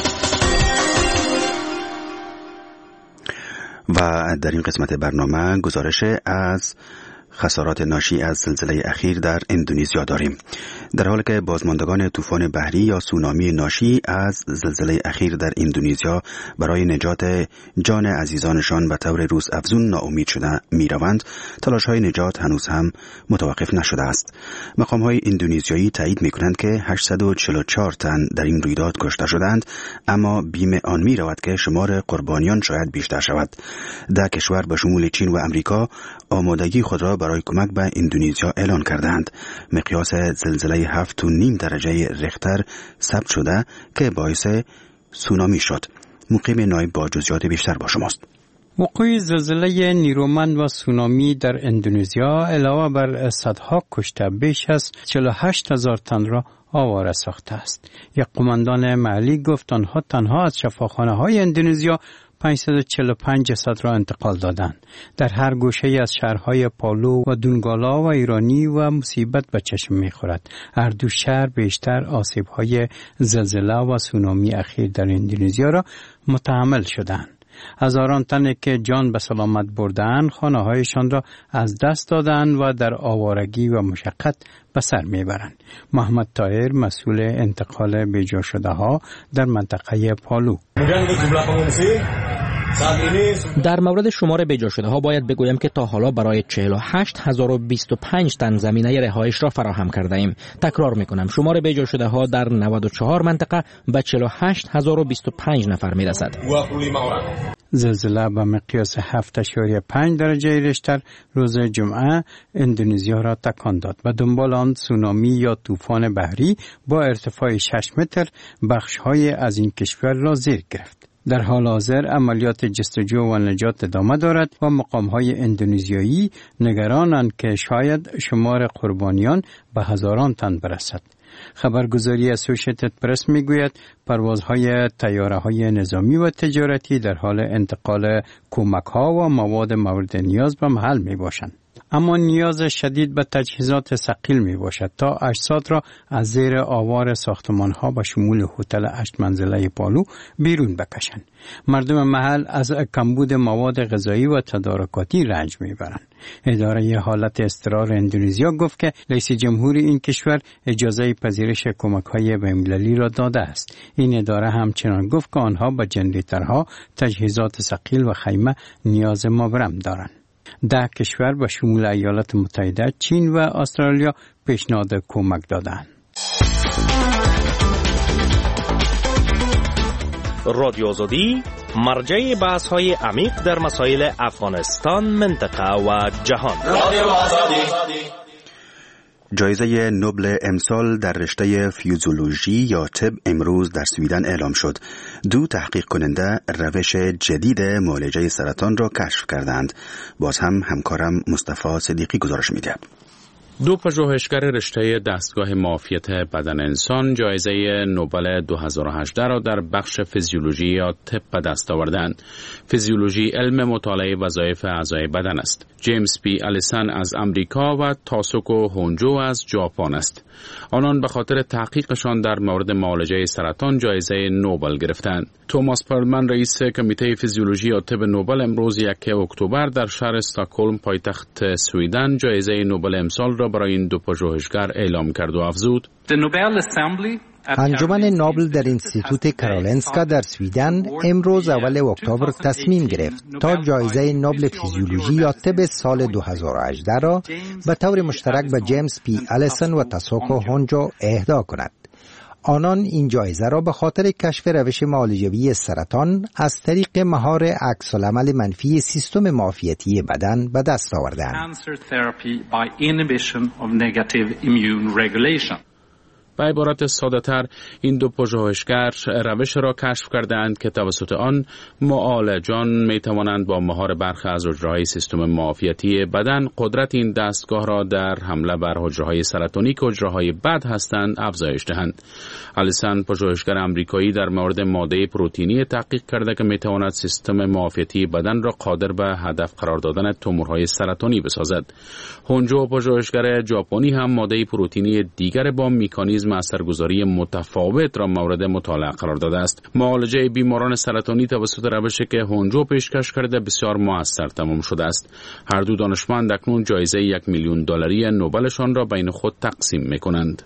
و در این قسمت برنامه گزارش از خسارات ناشی از زلزله اخیر در اندونزیا داریم. در حالی که بازماندگان طوفان بحری یا سونامی ناشی از زلزله اخیر در اندونزیا برای نجات جان عزیزانشان به طور روز افزون ناامید شده میروند، تلاش‌های نجات هنوز هم متوقف نشده است. مقام‌های اندونزیایی تایید می‌کنند که هشتصد و چهل و چهار تن در این رویداد کشته شدند، اما بیم آن می‌رود که شمار قربانیان شاید بیشتر شود. ده کشور به شمول چین و امریکا آمادگی خود را برای کمک به اندونزیا اعلان کردند. مقیاس زلزله هفت و نیم درجه ریختر ثبت شده که باعث سونامی شد. مقیم نایب با جزئیات بیشتر با شماست. وقوع زلزله نیرومند و سونامی در اندونزیا علاوه بر صدها کشته بیش از چهل و هشت هزار تن را آواره ساخته است. یک قماندان محلی گفت آنها تنها از شفاخانه های اندونزیا پانصد و چهل و پنج جسد را انتقال دادند. در هر گوشه از شهرهای پالو و دونگالا و ایرانی و مصیبت به چشم می‌خورد. هر دو شهر بیشتر آسیب‌های زلزله و سونامی اخیر در اندونزیا را متحمل شدند. هزاران تن که جان به سلامت بردند خانه‌هایشان را از دست دادند و در آوارگی و مشقت به سر میبرند. محمد طاهر مسئول انتقال بیجا شده ها در منطقه پالو: در مورد شمار بیجا شده ها باید بگویم که تا حالا برای چهل و هشت هزار و بیست و پنج تن زمینه رهایش را فراهم کرده ایم. تکرار میکنم، شمار بیجا شده ها در نود و چهار منطقه به چهل و هشت هزار و بیست و پنج نفر میرسد. زلزله به مقیاس هفت اشاریه پنج درجه ریشتر روز جمعه اندونزیا را تکان داد و دنبال آن سونامی یا طوفان بحری با ارتفاع شش متر بخش‌های از این کشور را زیر گرفت. در حال حاضر عملیات جستجو و نجات ادامه دارد و مقام‌های اندونزیایی نگرانند که شاید شمار قربانیان به هزاران تن برسد. خبرگزاری اسوشیتد پرس میگوید پروازهای طیاره‌های نظامی و تجارتی در حال انتقال کمک‌ها و مواد مورد نیاز به محل میباشند. اما نیاز شدید به تجهیزات ثقیل می باشد تا اجساد را از زیر آوار ساختمان ها به شمول هتل هشت منزله پالو بیرون بکشند. مردم محل از کمبود مواد غذایی و تدارکاتی رنج می برند. اداره حالت اضطرار اندونزیا گفت که رئیس جمهور این کشور اجازه پذیرش کمک های بین‌المللی را داده است. این اداره همچنان گفت که آنها به جنریترها، تجهیزات ثقیل و خیمه نیاز مبرم دارند. ده کشور به شمول ایالات متحده، چین و استرالیا پیشنهاد کمک دادند. رادیو آزادی مرجع بحث‌های عمیق در مسائل افغانستان، منطقه و جهان. رادیو آزادی. جایزه نوبل امسال در رشته فیزیولوژی یا طب امروز در سویدن اعلام شد. دو تحقیق کننده روش جدید معالجه سرطان را کشف کردند. باز هم همکارم مصطفی صدیقی گزارش میده. دو پژوهشگر رشته دستگاه معافیت بدن انسان جایزه نوبل دو هزار و هجده را در بخش فیزیولوژی یا طب به دست آوردند. فیزیولوژی علم مطالعه وظایف اعضای بدن است. جیمز پی الیسن از امریکا و تاسوکو هونجو از ژاپن است. آنان به خاطر تحقیقشان در مورد معالجه سرطان جایزه نوبل گرفتند. توماس پرلمن رئیس کمیته فیزیولوژی یا طب نوبل امروز یک اکتبر در شهر استکهلم پایتخت سویدن جایزه نوبل امسال را برای این دو پژوهشگر اعلام کرد و افزود: انجمن نوبل در اینستیتوت کارولینسکا در سویدن امروز اول اکتبر تصمیم گرفت تا جایزه نوبل فیزیولوژی یا طب سال دو هزار و هجده را به طور مشترک به جیمز پی الیسن و تاسوکو هونجو اهدا کند. آنان این جایزه را به خاطر کشف روش معالجوی سرطان از طریق مهار عکس‌العمل منفی سیستم معافیتی بدن به دست آوردند. به عبارت ساده‌تر این دو پژوهشگر روش را کشف کردند که توسط آن معالجان می توانند با مهار برخی از حجره‌های سیستم معافیتی بدن قدرت این دستگاه را در حمله بر حجره‌های سرطانی که حجره‌های بد هستند افزایش دهند. الیسن پژوهشگر آمریکایی در مورد ماده پروتئینی تحقیق کرده که می تواند سیستم معافیتی بدن را قادر به هدف قرار دادن تومورهای سرطانی بسازد. هونجو پژوهشگر ژاپنی هم ماده پروتئینی دیگر با مکانیزم اثرگذاری متفاوت را مورد مطالعه قرار داده است. معالجه بیماران سرطانی توسط روشی که هونجو پیشکش کرده بسیار موثر تمام شده است. هر دو دانشمند اکنون جایزه یک میلیون دلاری نوبلشان را بین خود تقسیم می‌کنند.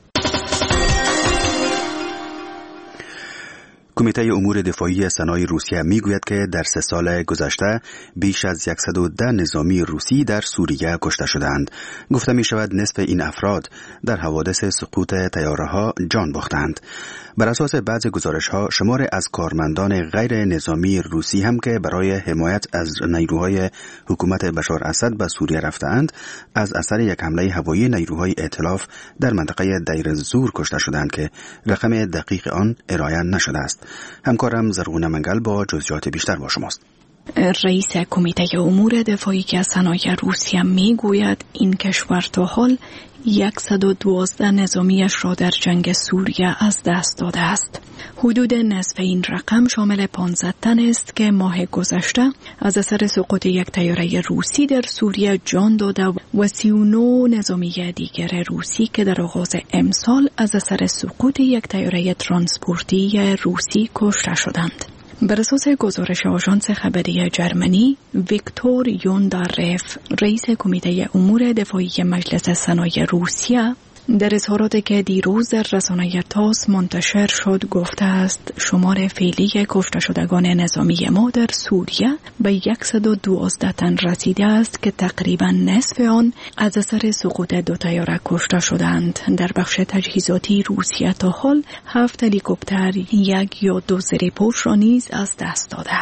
کمیته امور دفاعی سنای روسیه میگوید که در سه سال گذشته بیش از صد و ده نظامی روسی در سوریه کشته شدند. گفته می شود نصف این افراد در حوادث سقوط طیاره‌ها جان باختند. بر اساس بعض گزارش‌ها شمار از کارمندان غیر نظامی روسی هم که برای حمایت از نیروهای حکومت بشار اسد به سوریه رفتند از اثر یک حمله هوایی نیروهای ائتلاف در منطقه دیر الزور کشته شدند که رقم دقیق آن ارائه نشده است. همکارم زرغونه منگل با جزئیات بیشتر با شماست. رئیس کمیته امور دفاعی که صنایع روسیه میگوید این کشور تا حال صد و دوازده نظامیش را در جنگ سوریه از دست داده است. حدود نصف این رقم شامل پانزده تن است که ماه گذشته از اثر سقوط یک طیاره روسی در سوریه جان داده و سی و نه نظامی دیگر روسی که در آغاز امسال از اثر سقوط یک طیاره ترانسپورتی روسی کشته شدند. بر اساس گزارش آژانس خبری جرمنی، ویکتور یوندارف، رئیس کمیته امور دفاعی مجلس صنایع روسیه، در اظهاراتی که دیروز در رسانه تاس منتشر شد گفته است شمار فعلی کشته شدگان نظامی ما در سوریه به صد و دوازده تن رسیده است که تقریبا نصف آن از اثر سقوط دو طیاره کشته شدند. در بخش تجهیزاتی روسیه تا حال هفت هلیکوپتر، یک یا دو زیرپوش را نیز از دست داده است.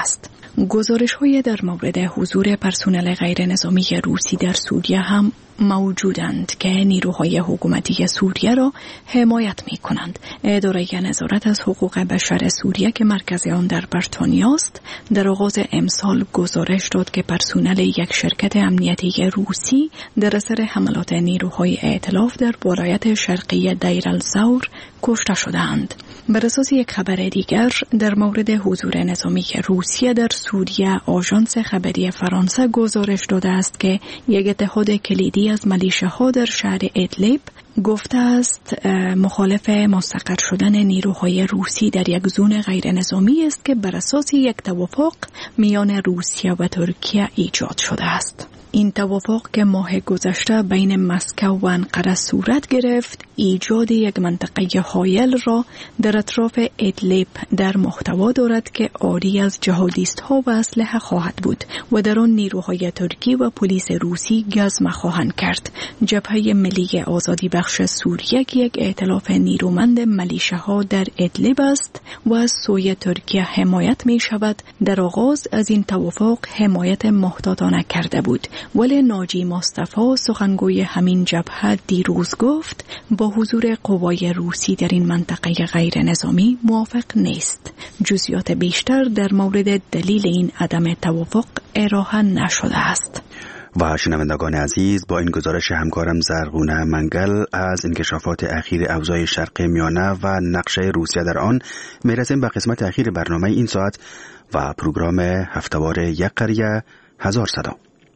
گزارش های در مورد حضور پرسنل غیر نظامی روسی در سوریه هم موجودند که نیروهای حکومتی سوریه را حمایت می کنند. اداره نظارت از حقوق بشر سوریه که مرکز آن در بریتانیا است در آغاز امسال گزارش داد که پرسنل یک شرکت امنیتی روسی در اثر حملات نیروهای ائتلاف در ولایت شرقی دیر الزور کشته شدند. بر اساس یک خبر دیگر در مورد حضور نظامی روسیه در سوریه، آژانس خبری فرانسه گزارش داده است که یک اتحاد کلیدی از ملیشه‌ها در شهر ادلیب گفته است مخالف مستقر شدن نیروهای روسی در یک زون غیر نظامی است که بر اساس یک توافق میان روسیه و ترکیه ایجاد شده است. این توافق که ماه گذشته بین مسکو و انقره صورت گرفت، ایجاد یک منطقه حایل را در اطراف ادلیب در محتوا دارد که عاری از جهادیست ها و اسلحه خواهد بود و در آن نیروهای ترکی و پلیس روسی گزمه خواهند کرد. جبهه ملی آزادی بخش سوریه که یک ائتلاف نیرومند ملیشه‌ها در ادلیب است و از سوی ترکیه حمایت می شود، در آغاز از این توافق حمایت محتاطانه کرده بود، ولی ناجی مصطفی سخنگوی همین جبهه دیروز گفت با حضور قوای روسی در این منطقه غیر نظامی موافق نیست. جزئیات بیشتر در مورد دلیل این عدم توافق ارائه نشده است. و شنوندگان عزیز، با این گزارش همکارم زرغونه منگل از انکشافات اخیر اوضاع شرق میانه و نقشه روسیه در آن میرسیم به قسمت اخیر برنامه این ساعت و پروگرام هفته‌وار یک قریه هزار صدا.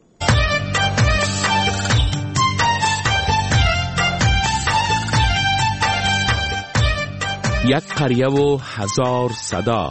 یک قریه و هزار صدا.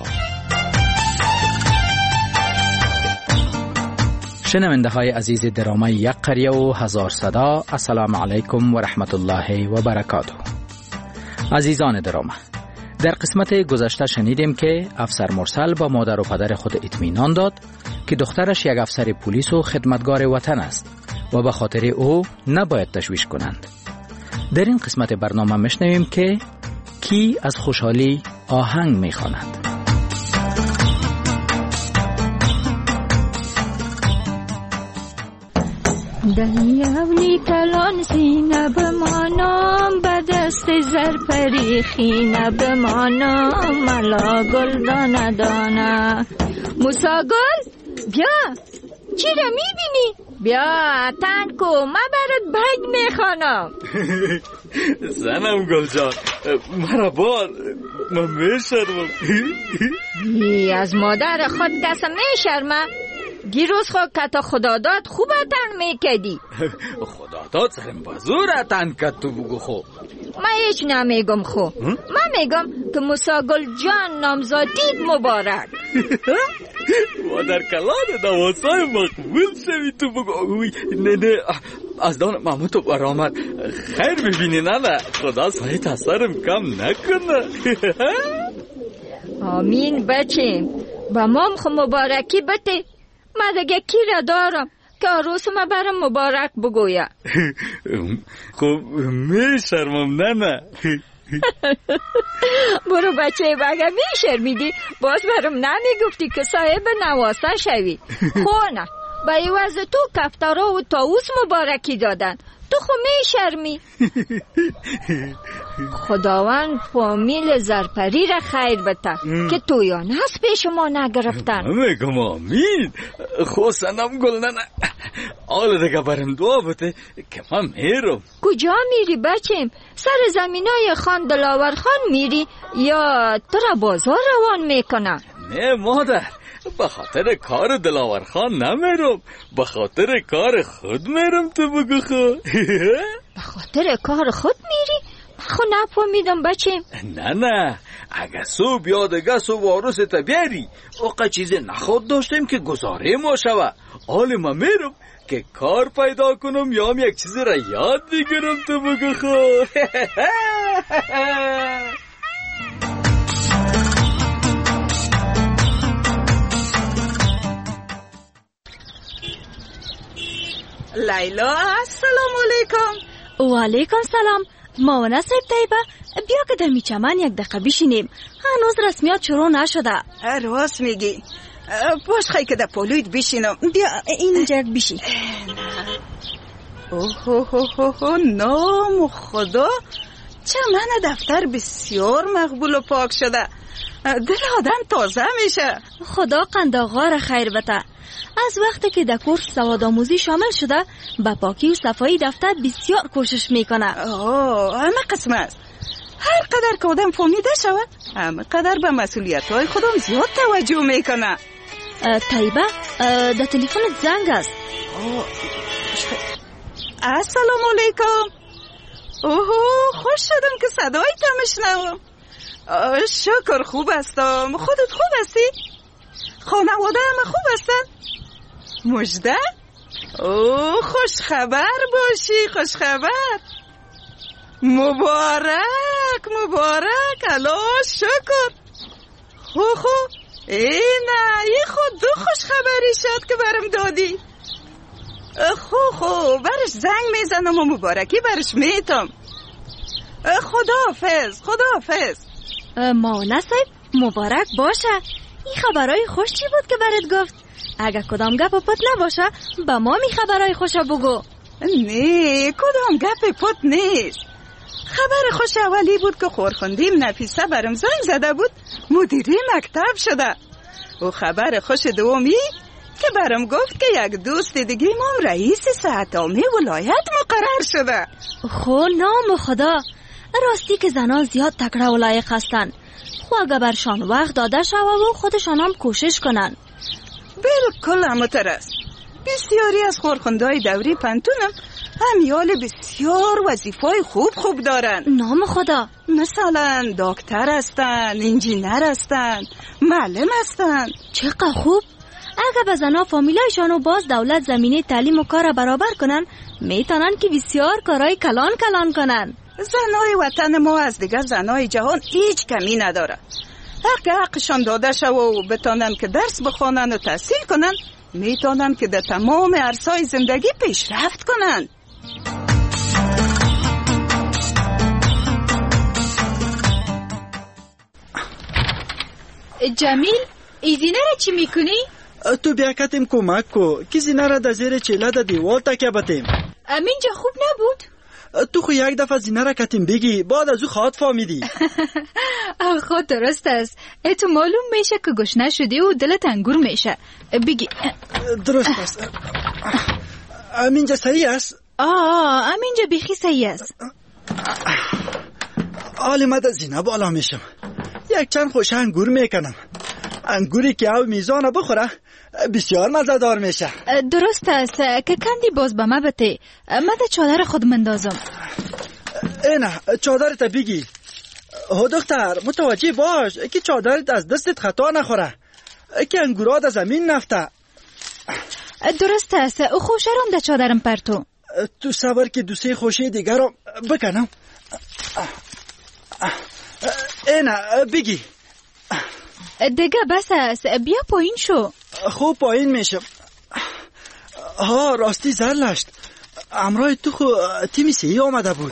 شنونده های عزیز درامه یک قریه و هزار صدا، السلام علیکم و رحمت الله و برکاته. عزیزان درامه، در قسمت گذشته شنیدیم که افسر مرسل با مادر و پدر خود اطمینان داد که دخترش یک افسر پلیس و خدمتگار وطن است و به خاطر او نباید تشویش کنند. در این قسمت برنامه میشنویم که کی از خوشحالی آهنگ میخواند. دریاولی کلان سینه بمانم، به دست زرپری خینه بمانم، ملا گل دانه دانه. موسا گل بیا، چی را میبینی؟ بیا تن کو، من برات بگ میخوانم. زنم گل جان، مرا بار، من میشرمم. از مادر خود کس میشرمه؟ دیروز خود که تا خدا داد خوب اتن میکدی. خدا داد سرم بازور اتن کد تو بگو خو. من هیچ نمیگم خو، من میگم که موسا گل جان نامزادیت مبارک. و در کلان دوازای مقبول شوی تو بگو. نه نه از دان محمود برآمد خیر ببینی. نه نه خدا سایت از سرم کم نکنه. آمین بچه، با مام خو مبارکی بده. من دیگه کی را دارم که عروس ما برام مبارک بگویا. خب می شرمم. نه نه برو بچه، اگه می شرمیدی باز برام نمیگفتی که صاحب نواسه شوی. خونه با عوض تو کفتارا و طاووس مبارکی دادن، تو خو می شرمی. خداوند فامیل زرپری را خیر بده که تویان هست پیش ما نگرفتن. میگم آمین. خو سنم گل. نه نه آل دیگه برم دعا بده که من میرم. کجا میری بچیم؟ سر زمینای خان دلاور خان میری یا تو را بازار روان میکنه؟ نه مادر، به خاطر کار دلاور خان نمیرم، به خاطر کار خود میرم. تو بگو خو. به خاطر کار خود میری؟ خو نفهمیدم بچه. نه نه اگه سو بیادگه سو وارس تبیری اوقا چیزی نخواد داشتیم که گزاره ما شوه. حال ما میرم که کار پیدا کنم یا هم یک چیزی را یاد بگیرم. تو بگو خو. لیلا السلام علیکم. و علیکم سلام. مامانه صاحب طیبه، بیا که در میچمن یک دقیقه بشینیم، هنوز رسمیات شروع نشده. راست میگی، باش خیلی که در پولوید بشینم. بیا اینجا بشین. اوه اوه اوه نام خدا، چمن دفتر بسیار مقبول و پاک شده. دل آدم تازه میشه. خدا قند آقا را خیر بده. از وقتی که در کورس سوادآموزی شامل شده به پاکی و صفایی دفتر بسیار کوشش میکنه. اوه همه قسم است. هر قدر که آدم فهمیده شود همه قدر به مسئولیت های خودم زیاد توجه میکنه. طیبه در تلفنت زنگ است. السلام علیکم. اوه خوش شدم که صدای تمشنوم. شکر خوب هستم. خودت خوب هستی؟ خانواده همه خوب هستن؟ مژده؟ اوه خوش خبر باشی. خوش خبر مبارک مبارک. الا شکر. خو خو اینه ای خود دو خوش خبری شد که برم دادی. خو خو برش زنگ میزنم و مبارکی برش میتم. خداحافظ خداحافظ. مولا صاحب مبارک باشه. این خبرای خوش چی بود که برات گفت؟ اگه کدام گپ پت نباشه با ما می خبرای خوش بگو. نه کدام گپ پت نیست. خبر خوش اولی بود که خورخوندیم نفیسه برم زنگ زده بود مدیره مکتب شده. و خبر خوش دومی که برم گفت که یک دوست دیگه مام رئیس صحت عامه ولایت مقرر شده. خو نام خدا، راستی که زنان زیاد تکړه و لایق هستن. خو اگه برشان وقت داده شوه و خودشان هم کوشش کنن. بالکل همونطور است. بسیاری از خورخوندهای دوری پنتونم همیال بسیار وظیفای خوب خوب دارن. نام خدا، مثلا دکتر هستن، انجینر هستن، معلم هستن. چقدر خوب. اگه به زنها فامیلایشان و باز دولت زمینه تعلیم و کار برابر کنن میتونن که بسیار کارهای کلان کلان کنن. زنای وطن ما از دیگر زنای جهان هیچ کمی نداره. اگه حقشان داده شو و بتانن که درس بخوانن و تحصیل کنن میتونن که در تمام عرصه‌های زندگی پیشرفت کنن. جمیل ای زینه را چی میکنی؟ تو بیا کتیم کمک کو که زینه را در زیر چیله در دیوال تکیه بتیم. امینجا خوب نبود؟ تو خو یک دفعه زینه را کتیم بگی بعد از او خواهد فهمیدی. خود درست است. تو معلوم میشه که گشنه شدی و دلت انگور میشه. بگی درست است. امینجا صحیح است؟ آه امینجا بیخی صحیح است. حالی من در زینه بالا میشم، یک چند خوش انگور میکنم. انگوری که او میزانه بخوره بسیار مزه‌دار میشه. درست است که کندی باز به ما بته. من در چادر خود مندازم. اینه چادرت بگی. ها دختر متوجه باش که چادرت از دستت خطا نخوره که انگورا در زمین نفته. درست است. او خوشرم در چادرم پرتو. تو صبر که دو سه خوشه دیگر رو بکنم. اینه بگی. دیگه بس است. بیا پایین شو. خوب پایین میشم. ها راستی زرلشت امرای تو خو تیمی سی آمده بود.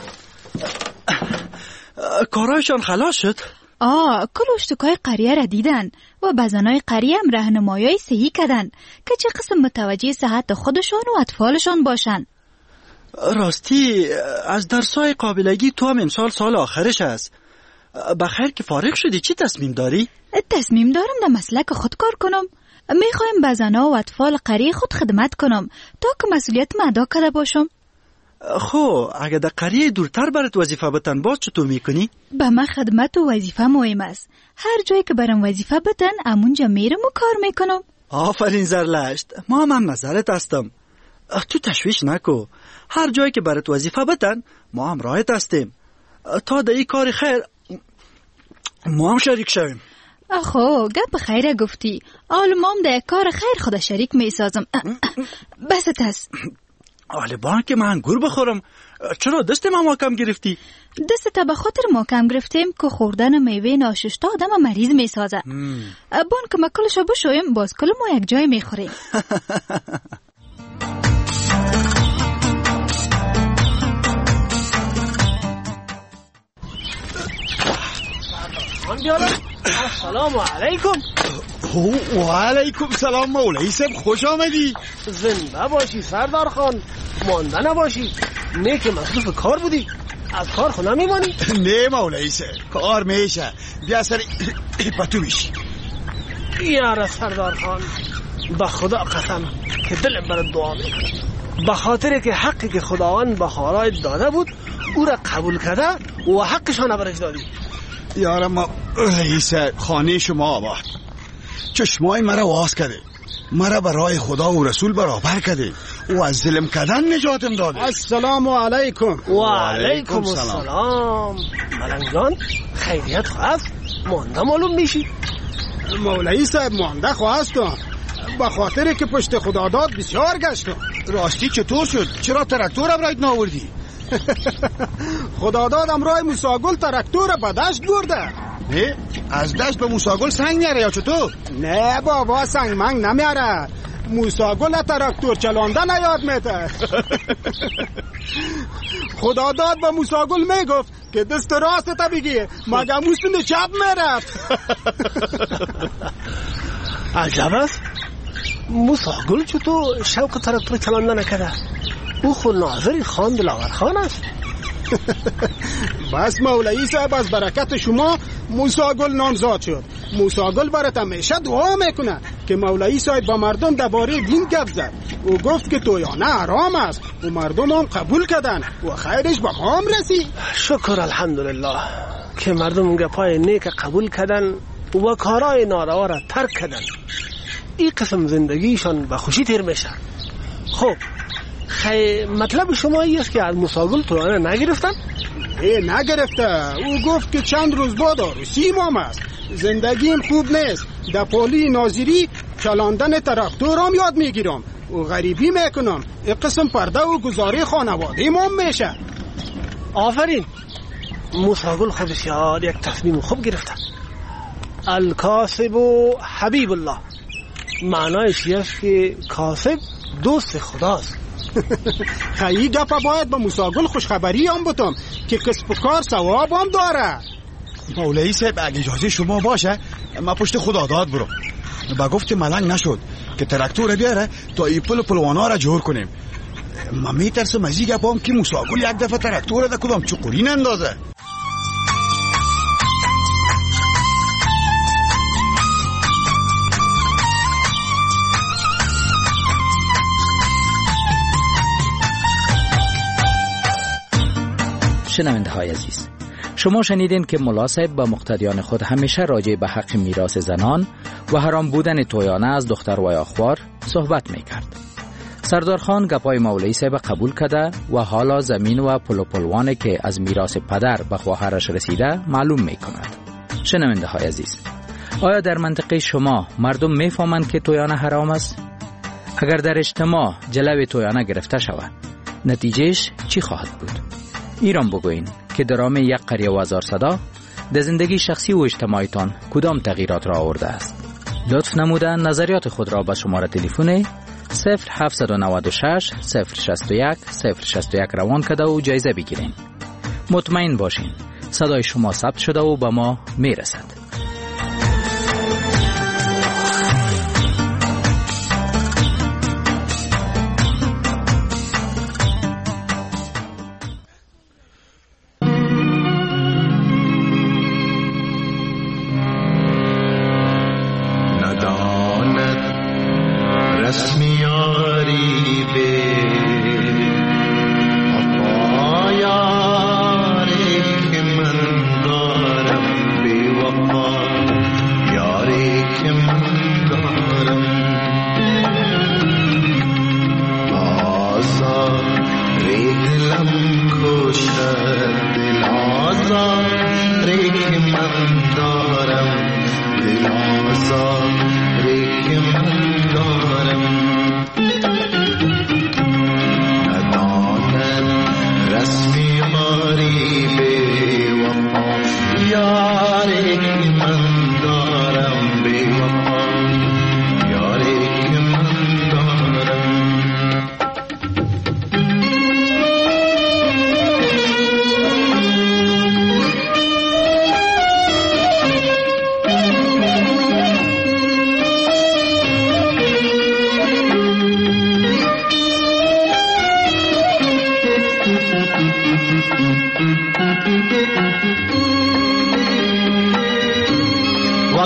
کارایشان خلاص شد؟ آه کلوشتکای قریه را دیدن و بزنای قریه هم رهنمایی صحیح کردن که چه قسم متوجه صحت خودشان و اطفالشان باشن. راستی از درسای قابلگی تو هم امسال سال آخرش است. بخیر که فارغ شدی چی تصمیم داری؟ تصمیم دارم در مسلک خود کار کنم. میخوایم به زنها و اطفال قریه خود خدمت کنم تا که مسئولیت ما ادا کرده باشم. خو اگه در قریه دورتر برات وظیفه بتن باز چطور میکنی؟ به من خدمت و وظیفه مهم است. هر جایی که برام وظیفه بتن امونجا میرم و کار میکنم. آفرین زرلشت، ما هم, هم نظرت هستم. تو تشویش نکو. هر جایی که برات وظیفه بتن ما هم راحت هستیم تا در این کار خیر ما هم شریک شویم. اخو گپ خیره گفتی. آل مام در کار خیر خدا شریک می سازم. بست است. آل بان که من انگور بخورم چرا دست ما محکم گرفتی؟ دست تا به خاطر محکم گرفتیم که خوردن میوه ناشسته آدم مریض می سازه. بان که ما کلشو بشویم باز کل ما یک جای می خوریم. السلام علیکم. و علیکم سلام مولوی صاحب، خوش آمدی. زنده باشی سردار خان، مانده نباشی. نه که مصروف کار بودی، از کار خود نمیمانی؟ نه مولوی صاحب، کار میشه. بیا سر پتو میشی. یاره سردار خان، به خدا قسم که دلم برات دعا میکنم، به خاطر که حقی که خداوند به خارایت داده بود او را قبول کرده و حقشان برش دادی. یاره مولوی صاحب، خانه شما آباد، چشمای مرا واز کرده، مرا برای خدا و رسول برابر کرده و از ظلم کردن نجاتم داده. السلام علیکم. و علیکم السلام. ملنگان خیریت خواست؟ مانده معلوم میشی؟ مولوی صاحب مانده خواستم، به خاطر که پشت خداداد بسیار گشتم. راستی چطور شد؟ چرا ترکتور برایت ناوردی؟ خدادادم رای موساگل ترکتور به دشت برده. نه؟ از دشت به موساگل سنگ میاره یا چطور؟ نه بابا، سنگ منگ نمیاره، موساگل ترکتور چلاندن یاد میده. خداداد به موساگل میگفت که دست راست تا بگی، مگه موسن چپ میرفت. عجب است، موساگل چطور شوق ترکتور چلاندن نکرده؟ او خود ناظر خان دلاور خان است. بس مولوی صاحب، از برکت شما موساگل نامزاد شد. موساگل برات همیشه دعا میکنه که مولوی صاحب با مردم درباره دین گپ زد. او گفت که تویانه حرام است و مردم هم قبول کردن و خیرش به ما هم رسید. شکر الحمدلله که مردم گپای نیک قبول کردن و کارای ناروا را ترک کردن. این قسم زندگیشان به خوشی تیر میشه. خب خیلی مطلب شما است که از موساگل تویانه نگرفتن؟ ای نگرفته، او گفت که چند روز بعد عروسی مام است، زندگیم خوب نیست، در پالی ناظری چلاندن ترکتورم یاد میگیرم و غریبی میکنم. این قسم پرده و گزاره خانواده مام میشه. آفرین، موساگل خود بسیار یک تصمیم خوب گرفته. الکاسب و حبیب الله، معنایش است که کاسب دوست خداست. خیلی گپا باید با موساگل خوشخبری هم بتم که کسب و کار ثواب هم داره. مولوی صاحب اگه اجازه شما باشه ما پشت خداداد برم. با گفت که ملنگ نشد که ترکتور بیاره تا ای پل پلوانا را جور کنیم. ما میترسم از این گپا هم که موساگل یک دفعه ترکتور را کدام چقوری نندازه. شنونده های عزیز، شما شنیدین که ملا صاحب با مقتدیان خود همیشه راجع به حق میراث زنان و حرام بودن تویانه از دختر و یاخوار صحبت میکرد. سردار خان گپای مولوی صاحب قبول کرده و حالا زمین و پل و پلوانی که از میراث پدر به خواهرش رسیده معلوم میکند. شنونده های عزیز، آیا در منطقه شما مردم میفهمند که تویانه حرام است؟ اگر در اجتماع جلوی تویانه گرفته شود، نتیجهش چی خواهد بود؟ ایران بگوین که درام یک قریه و هزار صدا در زندگی شخصی و اجتماعیتان کدام تغییرات را آورده است؟ لطف نموده نظریات خود را به شماره تلفن صفر هفت نه شش صفر شش یک صفر شش یک روان کرده و جایزه بگیرین. مطمئن باشین صدای شما ثبت شده و به ما میرسد.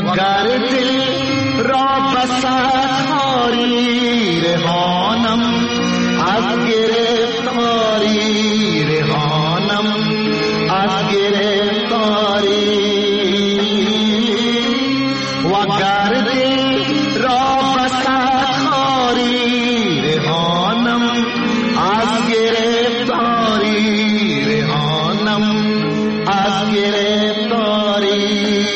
وگر دل را بسد خاری رهانم از گرفتاری رهانم از گرفتاری وگر دل را بسد خاری رهانم از گرفتاری رهانم از گرفتاری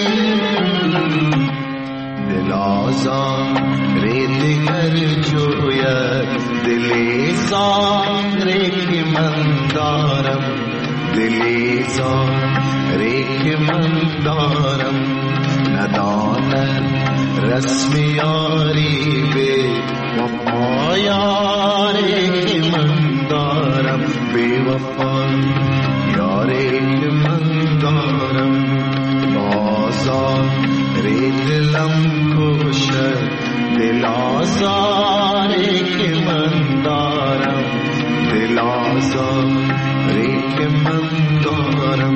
دل آزار دیگر جوید دل زاری که من دارم دل زاری که من دارم نداند رسم یاری به وفا یاری که من دارم به وفا یاری که من دارم بازار دلم کشد دل آزاری که من دارم دل آزاری که من دارم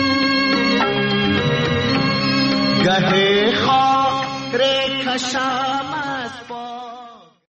گه خاک کشد